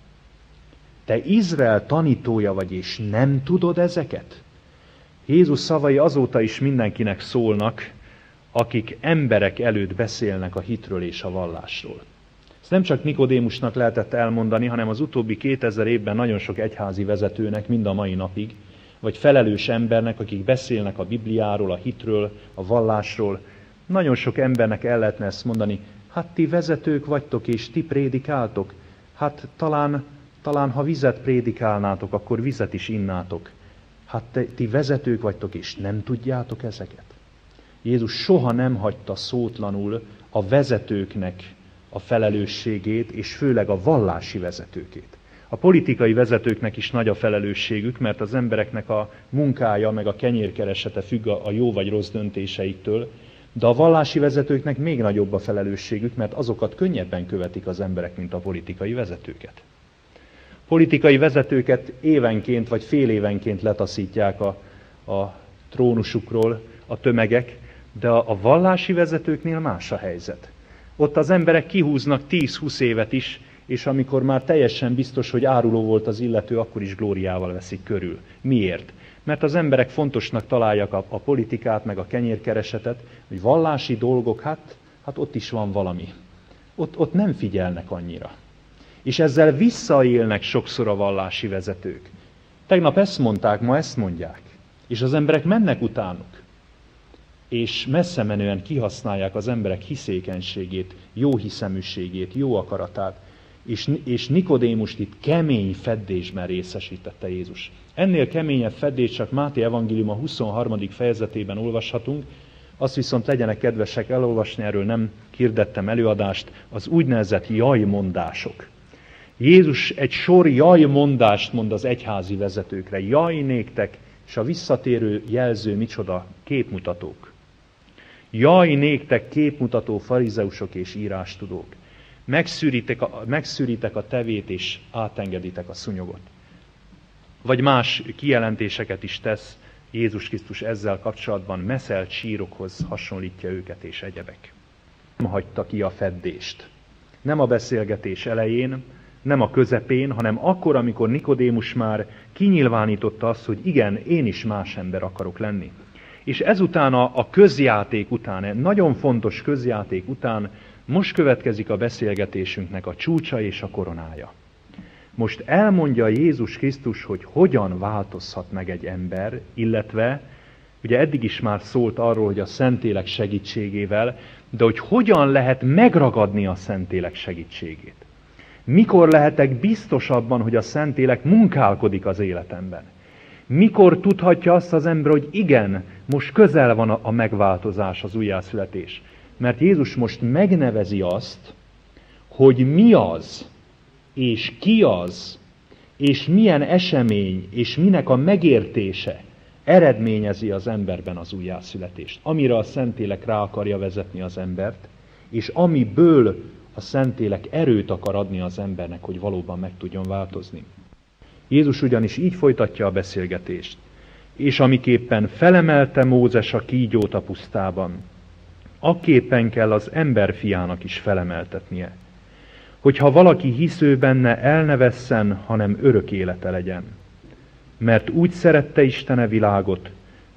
Te Izrael tanítója vagy, és nem tudod ezeket? Jézus szavai azóta is mindenkinek szólnak, akik emberek előtt beszélnek a hitről és a vallásról. Ezt nem csak Nikodémusnak lehetett elmondani, hanem az utóbbi 2000 évben nagyon sok egyházi vezetőnek mind a mai napig, vagy felelős embernek, akik beszélnek a Bibliáról, a hitről, a vallásról. Nagyon sok embernek el lehetne ezt mondani, hát ti vezetők vagytok és ti prédikáltok, hát talán ha vizet prédikálnátok, akkor vizet is innátok. Hát ti vezetők vagytok és nem tudjátok ezeket. Jézus soha nem hagyta szótlanul a vezetőknek a felelősségét, és főleg a vallási vezetőkét. A politikai vezetőknek is nagy a felelősségük, mert az embereknek a munkája meg a kenyérkeresete függ a jó vagy rossz döntéseiktől, de a vallási vezetőknek még nagyobb a felelősségük, mert azokat könnyebben követik az emberek, mint a politikai vezetőket. Politikai vezetőket évenként vagy fél évenként letaszítják a trónusukról a tömegek, de a vallási vezetőknél más a helyzet. Ott az emberek kihúznak 10-20 évet is, és amikor már teljesen biztos, hogy áruló volt az illető, akkor is glóriával veszik körül. Miért? Mert az emberek fontosnak találják a politikát, meg a kenyérkeresetet, hogy vallási dolgok, hát ott is van valami. Ott nem figyelnek annyira. És ezzel visszaélnek sokszor a vallási vezetők. Tegnap ezt mondták, ma ezt mondják. És az emberek mennek utánuk. És messze menően kihasználják az emberek hiszékenységét, jó hiszeműségét, jó akaratát, és Nikodémust itt kemény feddésben részesítette Jézus. Ennél keményebb feddés csak Máté evangélium a 23. fejezetében olvashatunk, azt viszont legyenek kedvesek elolvasni, erről nem hirdettem előadást, az úgynevezett jajmondások. Jézus egy sor jajmondást mond az egyházi vezetőkre. Jaj néktek, és a visszatérő jelző micsoda? Képmutatók. Jaj néktek, képmutató farizeusok és írástudók. Megszűritek a tevét, és átengeditek a szúnyogot. Vagy más kijelentéseket is tesz Jézus Krisztus ezzel kapcsolatban, meszelt sírokhoz hasonlítja őket és egyebek. Nem hagyta ki a feddést. Nem a beszélgetés elején, nem a közepén, hanem akkor, amikor Nikodémus már kinyilvánította azt, hogy igen, én is más ember akarok lenni. És ezután a közjáték után, nagyon fontos közjáték után most következik a beszélgetésünknek a csúcsa és a koronája. Most elmondja Jézus Krisztus, hogy hogyan változhat meg egy ember, illetve, ugye eddig is már szólt arról, hogy a Szentlélek segítségével, de hogy hogyan lehet megragadni a Szentlélek segítségét. Mikor lehetek biztos abban, hogy a Szentlélek munkálkodik az életemben? Mikor tudhatja azt az ember, hogy igen, most közel van a megváltozás, az újjászületés? Mert Jézus most megnevezi azt, hogy mi az, és ki az, és milyen esemény, és minek a megértése eredményezi az emberben az újjászületést, amire a Szentlélek rá akarja vezetni az embert, és amiből a Szentlélek erőt akar adni az embernek, hogy valóban meg tudjon változni. Jézus ugyanis így folytatja a beszélgetést. És amiképpen felemelte Mózes a kígyót a pusztában, akképpen kell az emberfiának is felemeltetnie, hogyha valaki hisző benne, el ne vesszen, hanem örök élete legyen. Mert úgy szerette Isten a világot,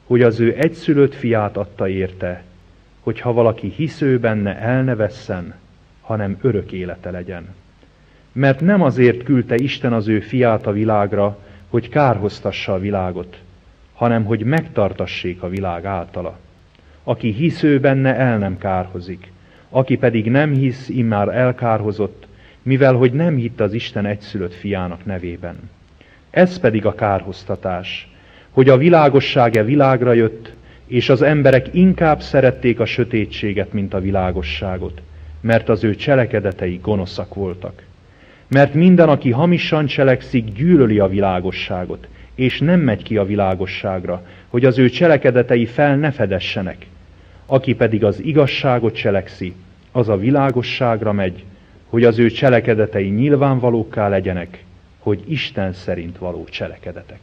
hogy az ő egyszülött fiát adta érte, hogy ha valaki hisz ő benne, el ne vesszen, hanem örök élete legyen. Mert nem azért küldte Isten az ő fiát a világra, hogy kárhoztassa a világot, hanem hogy megtartassék a világ általa. Aki hisz ő benne, el nem kárhozik. Aki pedig nem hisz, immár elkárhozott, mivel hogy nem hitt az Isten egyszülött fiának nevében. Ez pedig a kárhoztatás, hogy a világosság világra jött, és az emberek inkább szerették a sötétséget, mint a világosságot, mert az ő cselekedetei gonoszak voltak. Mert minden, aki hamisan cselekszik, gyűlöli a világosságot, és nem megy ki a világosságra, hogy az ő cselekedetei fel ne fedessenek. Aki pedig az igazságot cselekszi, az a világosságra megy, hogy az ő cselekedetei nyilvánvalókká legyenek, hogy Isten szerint való cselekedetek.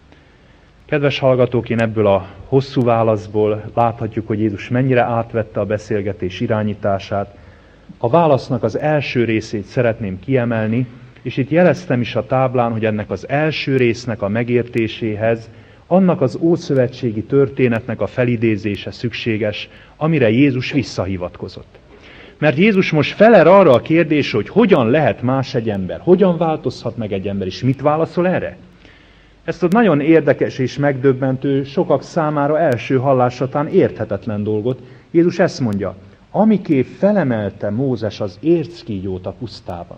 Kedves hallgatók, én ebből a hosszú válaszból láthatjuk, hogy Jézus mennyire átvette a beszélgetés irányítását. A válasznak az első részét szeretném kiemelni, és itt jeleztem is a táblán, hogy ennek az első résznek a megértéséhez annak az ószövetségi történetnek a felidézése szükséges, amire Jézus visszahivatkozott. Mert Jézus most feler arra a kérdésre, hogy hogyan lehet más egy ember, hogyan változhat meg egy ember, és mit válaszol erre? Ezt a nagyon érdekes és megdöbbentő, sokak számára első hallásatán érthetetlen dolgot. Jézus ezt mondja, amiképp felemelte Mózes az érckígyót a pusztában,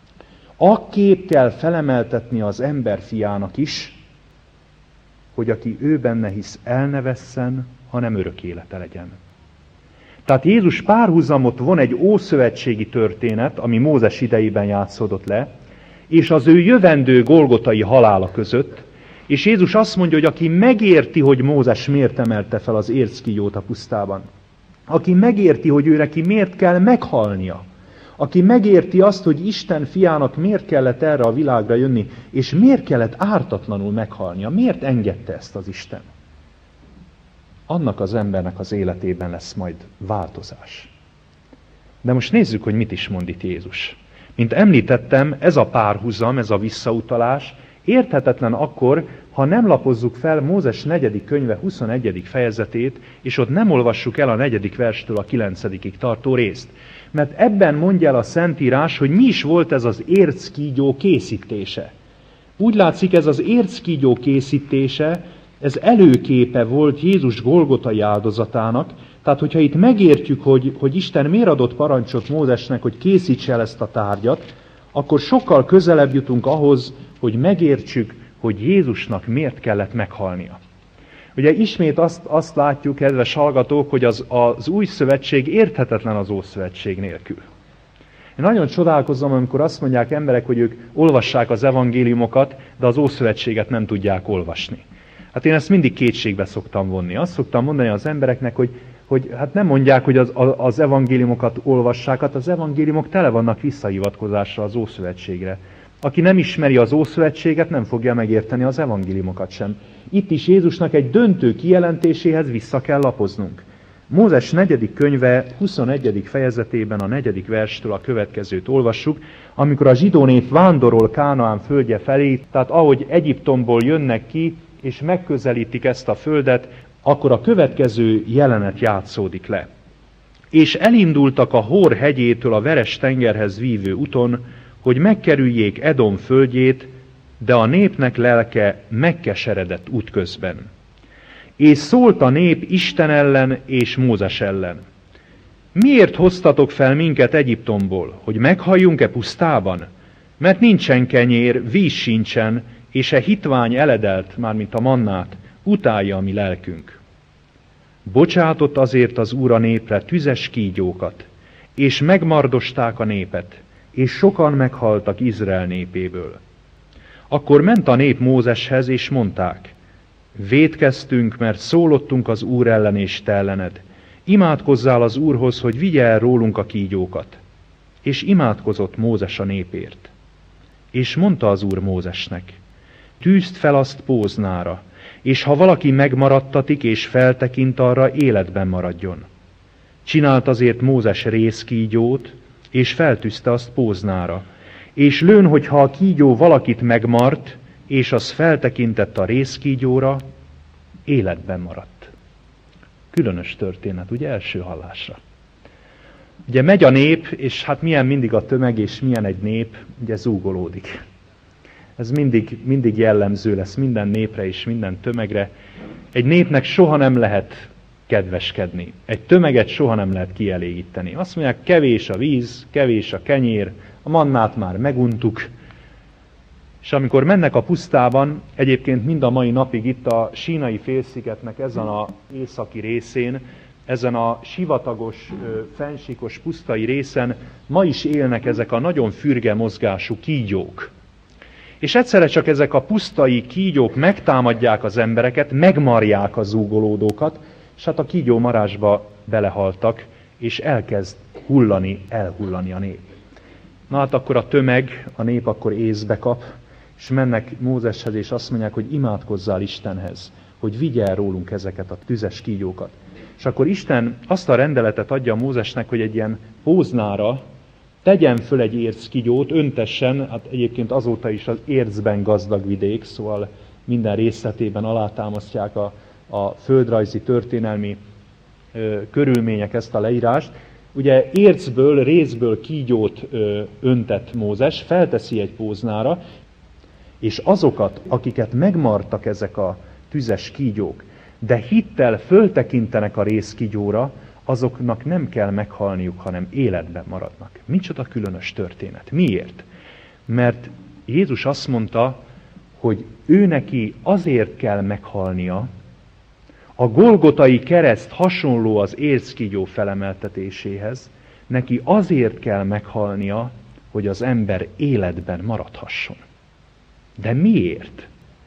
akképp kell felemeltetni az ember fiának is, hogy aki ő benne hisz, el ne vesszen, hanem örök élete legyen. Tehát Jézus párhuzamot von egy ószövetségi történet, ami Mózes idejében játszódott le, és az ő jövendő golgotai halála között, és Jézus azt mondja, hogy aki megérti, hogy Mózes miért emelte fel az érckígyót a pusztában, aki megérti, hogy ő neki miért kell meghalnia, aki megérti azt, hogy Isten fiának miért kellett erre a világra jönni, és miért kellett ártatlanul meghalnia, miért engedte ezt az Isten, annak az embernek az életében lesz majd változás. De most nézzük, hogy mit is mond itt Jézus. Mint említettem, ez a párhuzam, ez a visszautalás érthetetlen akkor, ha nem lapozzuk fel Mózes 4. könyve 21. fejezetét, és ott nem olvassuk el a 4. verstől a 9. tartó részt. Mert ebben mondja el a Szentírás, hogy mi is volt ez az érckígyó készítése. Úgy látszik, ez az érckígyó készítése, ez előképe volt Jézus golgotai áldozatának, tehát hogyha itt megértjük, hogy Isten miért adott parancsot Mózesnek, hogy készítse el ezt a tárgyat, akkor sokkal közelebb jutunk ahhoz, hogy megértsük, hogy Jézusnak miért kellett meghalnia. Ugye ismét azt látjuk, kedves hallgatók, hogy az új szövetség érthetetlen az ószövetség nélkül. Én nagyon csodálkozom, amikor azt mondják emberek, hogy ők olvassák az evangéliumokat, de az ószövetséget nem tudják olvasni. Hát én ezt mindig kétségbe szoktam vonni. Azt szoktam mondani az embereknek, hogy hát nem mondják, hogy az evangéliumokat olvassák, hát az evangéliumok tele vannak visszahivatkozásra az ószövetségre. Aki nem ismeri az ószövetséget, nem fogja megérteni az evangéliumokat sem. Itt is Jézusnak egy döntő kijelentéséhez vissza kell lapoznunk. Mózes 4. könyve 21. fejezetében a 4. verstől a következőt olvassuk, amikor a zsidó nép vándorol Kánaán földje felé, tehát ahogy Egyiptomból jönnek ki, és megközelítik ezt a földet, akkor a következő jelenet játszódik le. És elindultak a Hór hegyétől a Veres tengerhez vívő úton, hogy megkerüljék Edom földjét, de a népnek lelke megkeseredett útközben. És szólt a nép Isten ellen és Mózes ellen. Miért hoztatok fel minket Egyiptomból, hogy meghalljunk-e pusztában? Mert nincsen kenyér, víz sincsen, és hitvány eledelt, mármint a mannát, utálja a mi lelkünk. Bocsátott azért az Úr a népre tüzes kígyókat, és megmardosták a népet, és sokan meghaltak Izrael népéből. Akkor ment a nép Mózeshez, és mondták, vétkeztünk, mert szólottunk az Úr ellen és te ellened. Imádkozzál az Úrhoz, hogy vigye el rólunk a kígyókat. És imádkozott Mózes a népért. És mondta az Úr Mózesnek, tűzd fel azt Póznára, és ha valaki megmaradtatik és feltekint arra, életben maradjon. Csinált azért Mózes rézkígyót, és feltűzte azt Póznára. És lőn, hogyha a kígyó valakit megmart, és az feltekintett a rézkígyóra, életben maradt. Különös történet, ugye első hallásra. Ugye megy a nép, és hát milyen mindig a tömeg, és milyen egy nép, ugye zúgolódik. Ez mindig jellemző lesz minden népre és minden tömegre. Egy népnek soha nem lehet kedveskedni. Egy tömeget soha nem lehet kielégíteni. Azt mondják, kevés a víz, kevés a kenyér, a mannát már meguntuk. És amikor mennek a pusztában, egyébként mind a mai napig itt a Sínai félszigetnek ezen az északi részén, ezen a sivatagos, fennsíkos, pusztai részen ma is élnek ezek a nagyon fürge mozgású kígyók. És egyszerre csak ezek a pusztai kígyók megtámadják az embereket, megmarják a zúgolódókat, és hát a kígyó marásba belehaltak, és elkezd elhullani a nép. Na hát akkor a tömeg, a nép akkor észbe kap, és mennek Mózeshez, és azt mondják, hogy imádkozzál Istenhez, hogy vigye el rólunk ezeket a tüzes kígyókat. És akkor Isten azt a rendeletet adja Mózesnek, hogy egy ilyen póznára tegyen föl egy érckígyót, öntessen, hát egyébként azóta is az ércben gazdag vidék, szóval minden részletében alátámasztják a földrajzi, történelmi körülmények ezt a leírást. Ugye ércből, rézből kígyót öntett Mózes, felteszi egy póznára, és azokat, akiket megmartak ezek a tüzes kígyók, de hittel föltekintenek a rézkígyóra, azoknak nem kell meghalniuk, hanem életben maradnak. Micsoda különös történet. Miért? Mert Jézus azt mondta, hogy ő neki azért kell meghalnia, a Golgotai kereszt hasonló az érckígyó felemeltetéséhez, neki azért kell meghalnia, hogy az ember életben maradhasson. De miért?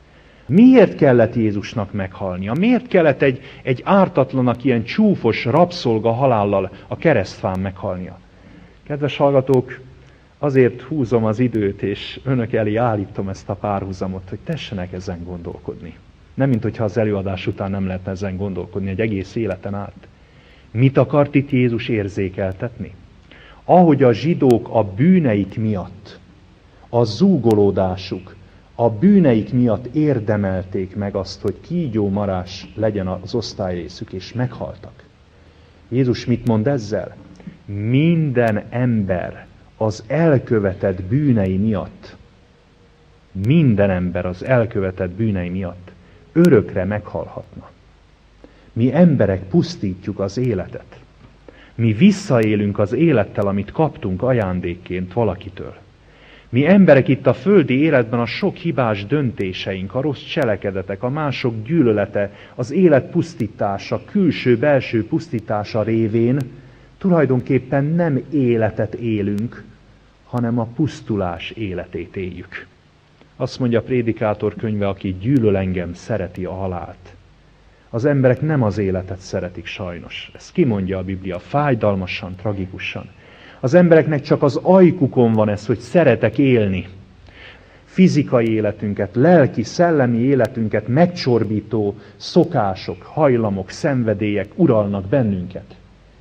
Miért kellett Jézusnak meghalnia? Miért kellett egy ártatlanak ilyen csúfos rabszolga halállal a keresztfán meghalnia? Kedves hallgatók, azért húzom az időt, és önök elé állítom ezt a párhuzamot, hogy tessenek ezen gondolkodni. Nem, mint hogyha az előadás után nem lehetne ezen gondolkodni egy egész életen át. Mit akart itt Jézus érzékeltetni? Ahogy a zsidók a bűneik miatt, a zúgolódásuk, a bűneik miatt érdemelték meg azt, hogy kígyómarás legyen az osztályrészük, és meghaltak. Jézus mit mond ezzel? Minden ember az elkövetett bűnei miatt, minden ember az elkövetett bűnei miatt örökre meghalhatna. Mi emberek pusztítjuk az életet. Mi visszaélünk az élettel, amit kaptunk ajándékként valakitől. Mi emberek itt a földi életben a sok hibás döntéseink, a rossz cselekedetek, a mások gyűlölete, az élet pusztítása, külső-belső pusztítása révén tulajdonképpen nem életet élünk, hanem a pusztulás életét éljük. Azt mondja a Prédikátor könyve, aki gyűlöl engem, szereti a halált. Az emberek nem az életet szeretik sajnos. Ezt kimondja a Biblia, fájdalmasan, tragikusan. Az embereknek csak az ajkukon van ez, hogy szeretek élni. Fizikai életünket, lelki, szellemi életünket megcsorbító szokások, hajlamok, szenvedélyek uralnak bennünket.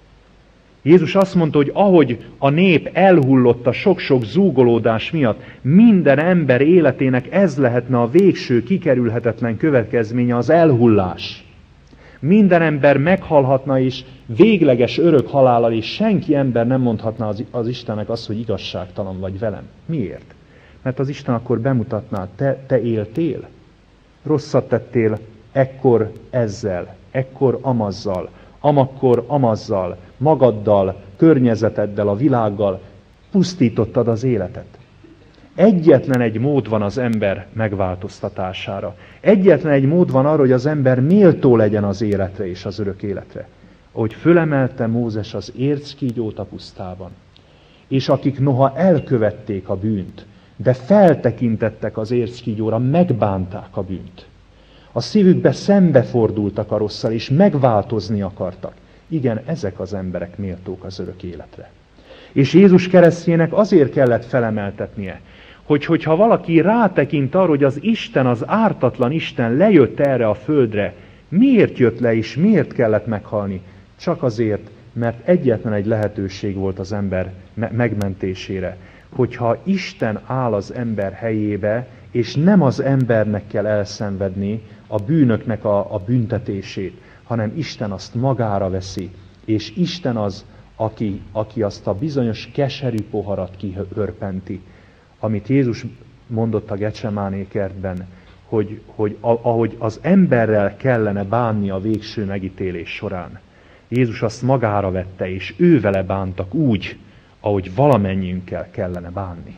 Jézus azt mondta, hogy ahogy a nép elhullott a sok-sok zúgolódás miatt, minden ember életének ez lehetne a végső, kikerülhetetlen következménye, az elhullás. Minden ember meghalhatna is végleges örök halállal, és senki ember nem mondhatná az Istennek azt, hogy igazságtalan vagy velem. Miért? Mert az Isten akkor bemutatná, te éltél, rosszat tettél ekkor ezzel, ekkor amazzal, amakkor amazzal, magaddal, környezeteddel, a világgal, pusztítottad az életet. Egyetlen egy mód van az ember megváltoztatására. Egyetlen egy mód van arra, hogy az ember méltó legyen az életre és az örök életre. Ahogy fölemelte Mózes az érckígyót a pusztában. És akik noha elkövették a bűnt, de feltekintettek az érckígyóra, megbánták a bűnt. A szívükbe szembefordultak a rosszal, és megváltozni akartak. Igen, ezek az emberek méltók az örök életre. És Jézus keresztjének azért kellett felemeltetnie, hogyha valaki rátekint arra, hogy az Isten, az ártatlan Isten lejött erre a földre, miért jött le és miért kellett meghalni? Csak azért, mert egyetlen egy lehetőség volt az ember megmentésére. Hogyha Isten áll az ember helyébe, és nem az embernek kell elszenvedni a bűnöknek a büntetését, hanem Isten azt magára veszi, és Isten az, aki azt a bizonyos keserű poharat kihörpenti, amit Jézus mondott a Getsemáné kertben, hogy ahogy az emberrel kellene bánni a végső megítélés során. Jézus azt magára vette, és ő vele bántak úgy, ahogy valamennyiünkkel kellene bánni.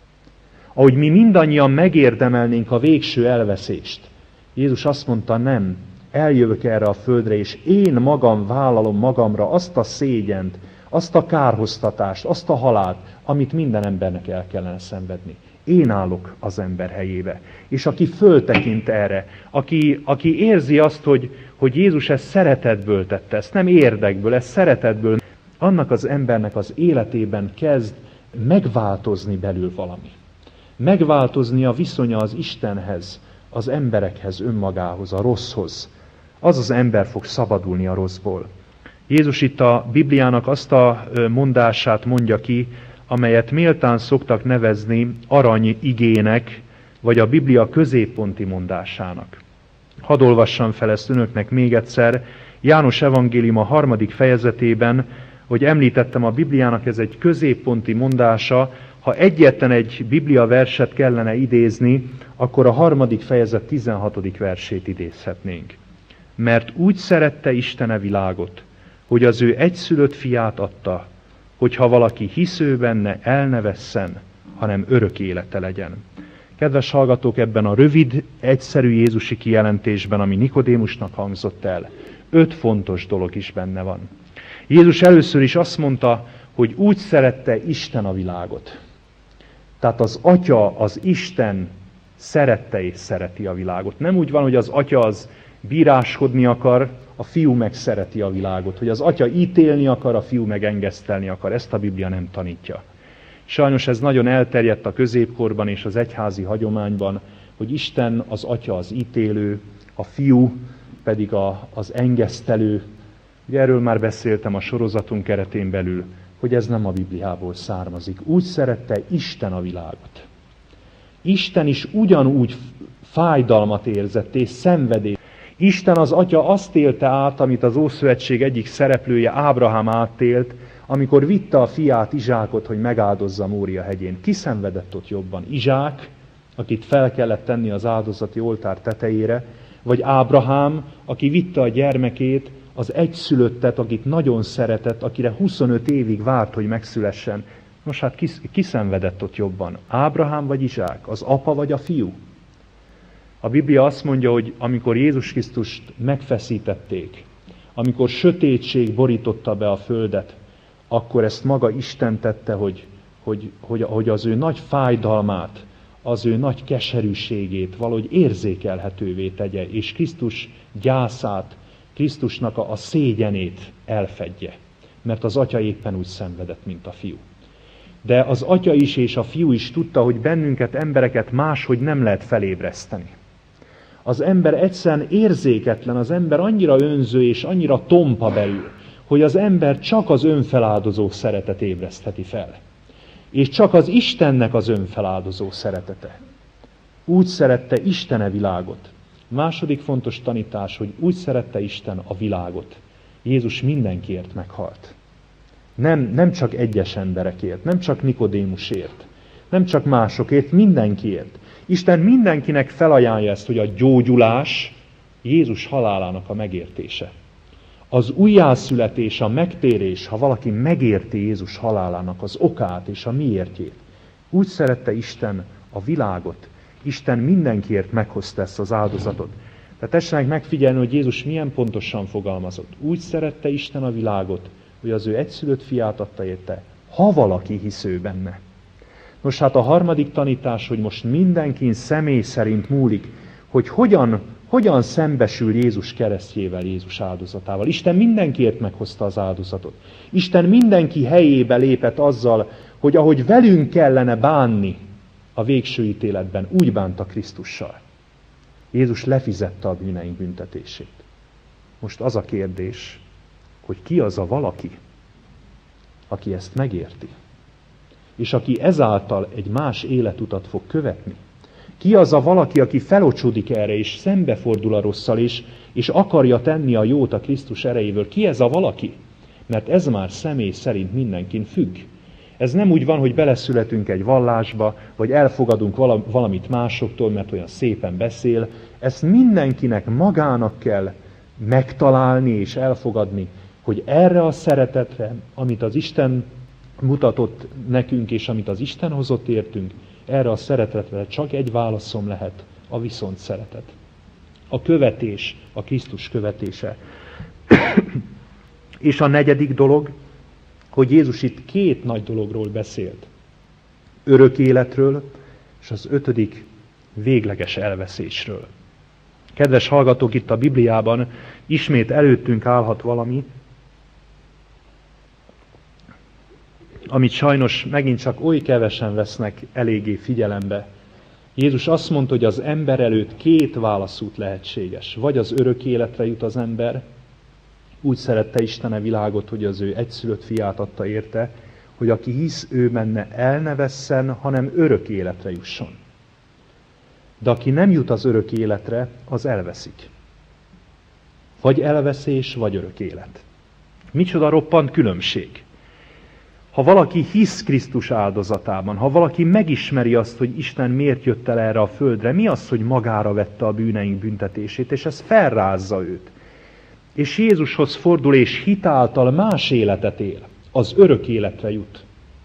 Ahogy mi mindannyian megérdemelnénk a végső elveszést. Jézus azt mondta, nem, eljövök erre a földre, és én magam vállalom magamra azt a szégyent, azt a kárhoztatást, azt a halált, amit minden embernek el kellene szenvedni. Én állok az ember helyébe. És aki föltekint erre, aki érzi azt, hogy Jézus ezt szeretetből tette, ezt nem érdekből, ezt szeretetből, annak az embernek az életében kezd megváltozni belül valami. Megváltozni a viszonya az Istenhez, az emberekhez, önmagához, a rosszhoz. Az ember fog szabadulni a rosszból. Jézus itt a Bibliának azt a mondását mondja ki, amelyet méltán szoktak nevezni arany igének, vagy a Biblia középponti mondásának. Hadd olvassam fel ezt önöknek még egyszer. János evangélium a 3. fejezetében, hogy említettem, a Bibliának ez egy középponti mondása. Ha egyetlen egy Biblia verset kellene idézni, akkor a 3. fejezet 16. versét idézhetnénk. Mert úgy szerette Isten a világot, hogy az ő egyszülött fiát adta, hogyha valaki hisző benne, el ne vesszen, hanem örök élete legyen. Kedves hallgatók, ebben a rövid, egyszerű Jézusi kijelentésben, ami Nikodémusnak hangzott el, 5 fontos dolog is benne van. Jézus először is azt mondta, hogy úgy szerette Isten a világot. Tehát az Atya, az Isten szerette és szereti a világot. Nem úgy van, hogy az Atya az bíráskodni akar, a Fiú meg szereti a világot. Hogy az Atya ítélni akar, a Fiú meg engesztelni akar. Ezt a Biblia nem tanítja. Sajnos ez nagyon elterjedt a középkorban és az egyházi hagyományban, hogy Isten az Atya az ítélő, a Fiú pedig az engesztelő. Ugye erről már beszéltem a sorozatunk keretén belül, hogy ez nem a Bibliából származik. Úgy szerette Isten a világot. Isten is ugyanúgy fájdalmat érzett és szenvedést. Isten az Atya azt élte át, amit az Ószövetség egyik szereplője, Ábrahám átélt, amikor vitte a fiát, Izsákot, hogy megáldozza Mória hegyén. Ki szenvedett ott jobban? Izsák, akit fel kellett tenni az áldozati oltár tetejére, vagy Ábrahám, aki vitte a gyermekét, az egyszülöttet, akit nagyon szeretett, akire 25 évig várt, hogy megszülessen. Nos hát ki szenvedett ott jobban? Ábrahám vagy Izsák? Az apa vagy a fiú? A Biblia azt mondja, hogy amikor Jézus Krisztust megfeszítették, amikor sötétség borította be a földet, akkor ezt maga Isten tette, hogy az ő nagy fájdalmát, az ő nagy keserűségét valahogy érzékelhetővé tegye, és Krisztus gyászát, Krisztusnak a szégyenét elfedje. Mert az Atya éppen úgy szenvedett, mint a Fiú. De az Atya is és a Fiú is tudta, hogy bennünket, embereket máshogy nem lehet felébreszteni. Az ember egyszerűen érzéketlen, az ember annyira önző és annyira tompa belül, hogy az ember csak az önfeláldozó szeretet ébresztheti fel. És csak az Istennek az önfeláldozó szeretete. Úgy szerette Isten a világot. Második fontos tanítás, hogy úgy szerette Isten a világot. Jézus mindenkiért meghalt. Nem csak egyes emberekért, nem csak Nikodémusért, nem csak másokért, mindenkiért. Isten mindenkinek felajánlja ezt, hogy a gyógyulás Jézus halálának a megértése. Az újjászületés, a megtérés, ha valaki megérti Jézus halálának az okát és a miértjét. Úgy szerette Isten a világot. Isten mindenkiért meghozta ezt az áldozatot. Tehát tessenek megfigyelni, hogy Jézus milyen pontosan fogalmazott. Úgy szerette Isten a világot, hogy az ő egyszülött fiát adta érte, ha valaki hisz ő benne. Nos, hát a harmadik tanítás, hogy most mindenkin személy szerint múlik, hogy hogyan szembesül Jézus keresztjével, Jézus áldozatával. Isten mindenkiért meghozta az áldozatot. Isten mindenki helyébe lépett azzal, hogy ahogy velünk kellene bánni a végső ítéletben, úgy bánta Krisztussal. Jézus lefizette a bűneink büntetését. Most az a kérdés, hogy ki az a valaki, aki ezt megérti, és aki ezáltal egy más életutat fog követni. Ki az a valaki, aki felocsodik erre, és szembefordul a rosszal, és akarja tenni a jót a Krisztus erejéből? Ki ez a valaki? Mert ez már személy szerint mindenkin függ. Ez nem úgy van, hogy beleszületünk egy vallásba, vagy elfogadunk valamit másoktól, mert olyan szépen beszél. Ezt mindenkinek magának kell megtalálni és elfogadni, hogy erre a szeretetre, amit az Isten mutatott nekünk, és amit az Isten hozott értünk, erre a szeretetre csak egy válaszom lehet, a viszont szeretet. A követés, a Krisztus követése. És a negyedik dolog, hogy Jézus itt két nagy dologról beszélt. Örök életről, és az ötödik végleges elveszésről. Kedves hallgatók, itt a Bibliában ismét előttünk állhat valami, amit sajnos megint csak oly kevesen vesznek eléggé figyelembe. Jézus azt mondta, hogy az ember előtt két válaszút lehetséges. Vagy az örök életre jut az ember, úgy szerette Isten a világot, hogy az ő egyszülött fiát adta érte, hogy aki hisz ő benne, el ne vesszen, hanem örök életre jusson. De aki nem jut az örök életre, az elveszik. Vagy elveszés, vagy örök élet. Micsoda roppant különbség. Ha valaki hisz Krisztus áldozatában, ha valaki megismeri azt, hogy Isten miért jött el erre a földre, mi az, hogy magára vette a bűneink büntetését, és ez felrázza őt. És Jézushoz fordul, és hitáltal más életet él, az örök életre jut.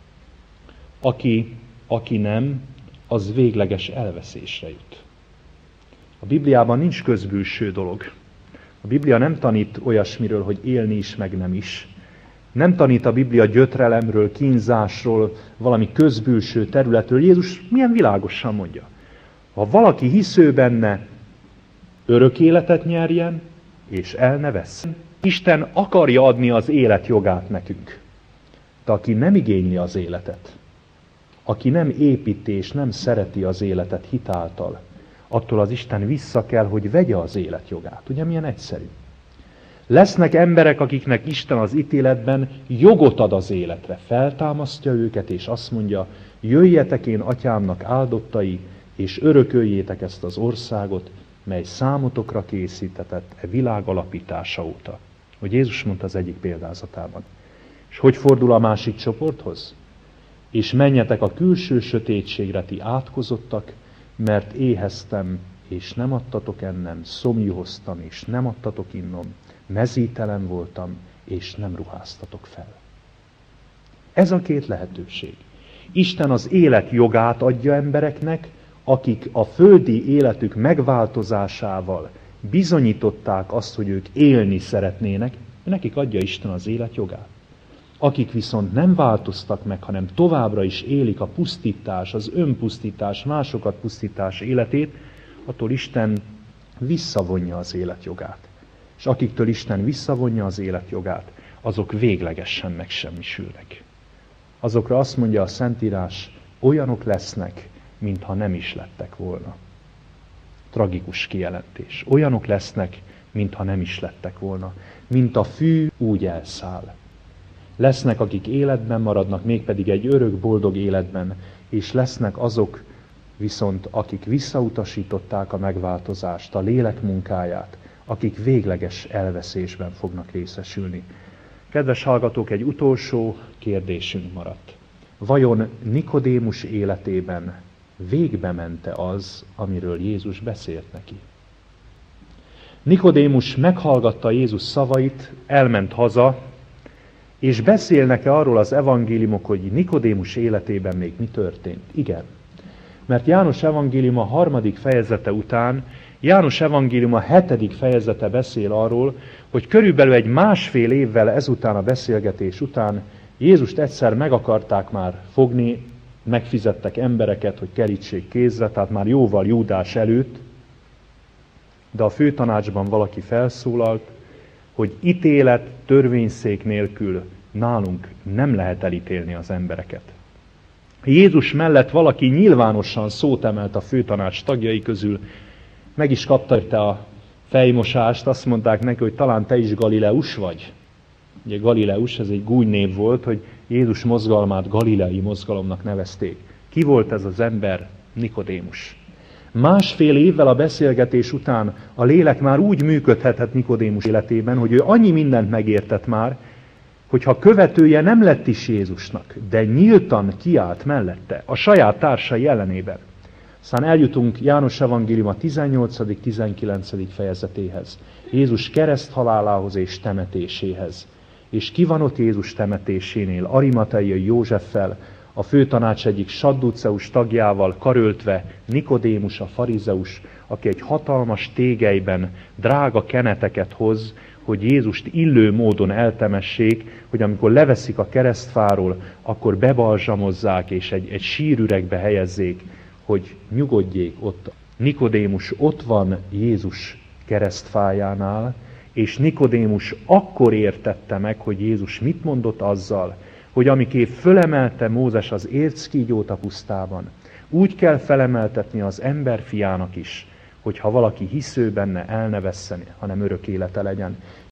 Aki nem, az végleges elveszésre jut. A Bibliában nincs közbülső dolog. A Biblia nem tanít olyasmiről, hogy élni is, meg nem is. Nem tanít a Biblia gyötrelemről, kínzásról, valami közbülső területről. Jézus milyen világosan mondja. Ha valaki hisz ő benne, örök életet nyerjen, és el ne vesszen. Isten akarja adni az élet jogát nekünk. De aki nem igényli az életet, aki nem építi és nem szereti az életet hitáltal, attól az Isten vissza kell, hogy vegye az élet jogát. Ugye milyen egyszerű? Lesznek emberek, akiknek Isten az ítéletben jogot ad az életre, feltámasztja őket, és azt mondja, jöjjetek én atyámnak áldottai, és örököljétek ezt az országot, mely számotokra készítetett e világ alapítása óta. Hogy Jézus mondta az egyik példázatában. És hogy fordul a másik csoporthoz? És menjetek a külső sötétségre, ti átkozottak, mert éheztem, és nem adtatok ennem, szomjúhoztam, és nem adtatok innom, mezítelen voltam, és nem ruháztatok fel. Ez a két lehetőség. Isten az élet jogát adja embereknek, akik a földi életük megváltozásával bizonyították azt, hogy ők élni szeretnének, nekik adja Isten az élet jogát. Akik viszont nem változtak meg, hanem továbbra is élik a pusztítás, az önpusztítás, másokat pusztítás életét, attól Isten visszavonja az életjogát. És akiktől Isten visszavonja az életjogát, azok véglegesen megsemmisülnek. Azokra azt mondja a Szentírás, olyanok lesznek, mintha nem is lettek volna. Tragikus kijelentés. Olyanok lesznek, mintha nem is lettek volna. Mint a fű, úgy elszáll. Lesznek, akik életben maradnak, mégpedig egy örök, boldog életben, és lesznek azok viszont, akik visszautasították a megváltozást, a lélek munkáját, akik végleges elveszésben fognak részesülni. Kedves hallgatók, egy utolsó kérdésünk maradt. Vajon Nikodémus életében végbe mente az, amiről Jézus beszélt neki? Nikodémus meghallgatta Jézus szavait, elment haza, és beszélnek-e arról az evangéliumok, hogy Nikodémus életében még mi történt? Igen. Mert János evangélium a 3. fejezete után, János evangélium a 7. fejezete beszél arról, hogy körülbelül egy 1,5 évvel ezután a beszélgetés után Jézust egyszer meg akarták már fogni, megfizettek embereket, hogy kerítsék kézre, tehát már jóval Júdás előtt, de a főtanácsban valaki felszólalt, hogy ítélet, törvényszék nélkül nálunk nem lehet elítélni az embereket. Jézus mellett valaki nyilvánosan szót emelt a főtanács tagjai közül, meg is kapta te a fejmosást, azt mondták neki, hogy talán te is Galileus vagy. Ugye Galileus, ez egy gúnynév volt, hogy Jézus mozgalmát galileai mozgalomnak nevezték. Ki volt ez az ember? Nikodémus. Másfél évvel a beszélgetés után a lélek már úgy működhetett Nikodémus életében, hogy ő annyi mindent megértett már, hogyha követője nem lett is Jézusnak, de nyíltan kiállt mellette, a saját társai ellenében. Aztán eljutunk János evangélium a 18.-19. fejezetéhez, Jézus kereszthalálához és temetéséhez. És ki van ott Jézus temetésénél? Arimateiai Józseffel, a főtanács egyik sadduceus tagjával karöltve, Nikodémus a farizeus, aki egy hatalmas tégelyben drága keneteket hoz, hogy Jézust illő módon eltemessék, hogy amikor leveszik a keresztfáról, akkor bebalzsamozzák és egy sírüregbe helyezzék, hogy nyugodjék ott. Nikodémus ott van Jézus keresztfájánál, és Nikodémus akkor értette meg, hogy Jézus mit mondott azzal, hogy amiképp fölemelte Mózes az érckígyót a pusztában, úgy kell felemeltetni az ember fiának is, hogyha valaki hisző benne, el ne vesszen, hanem örök élete legyen.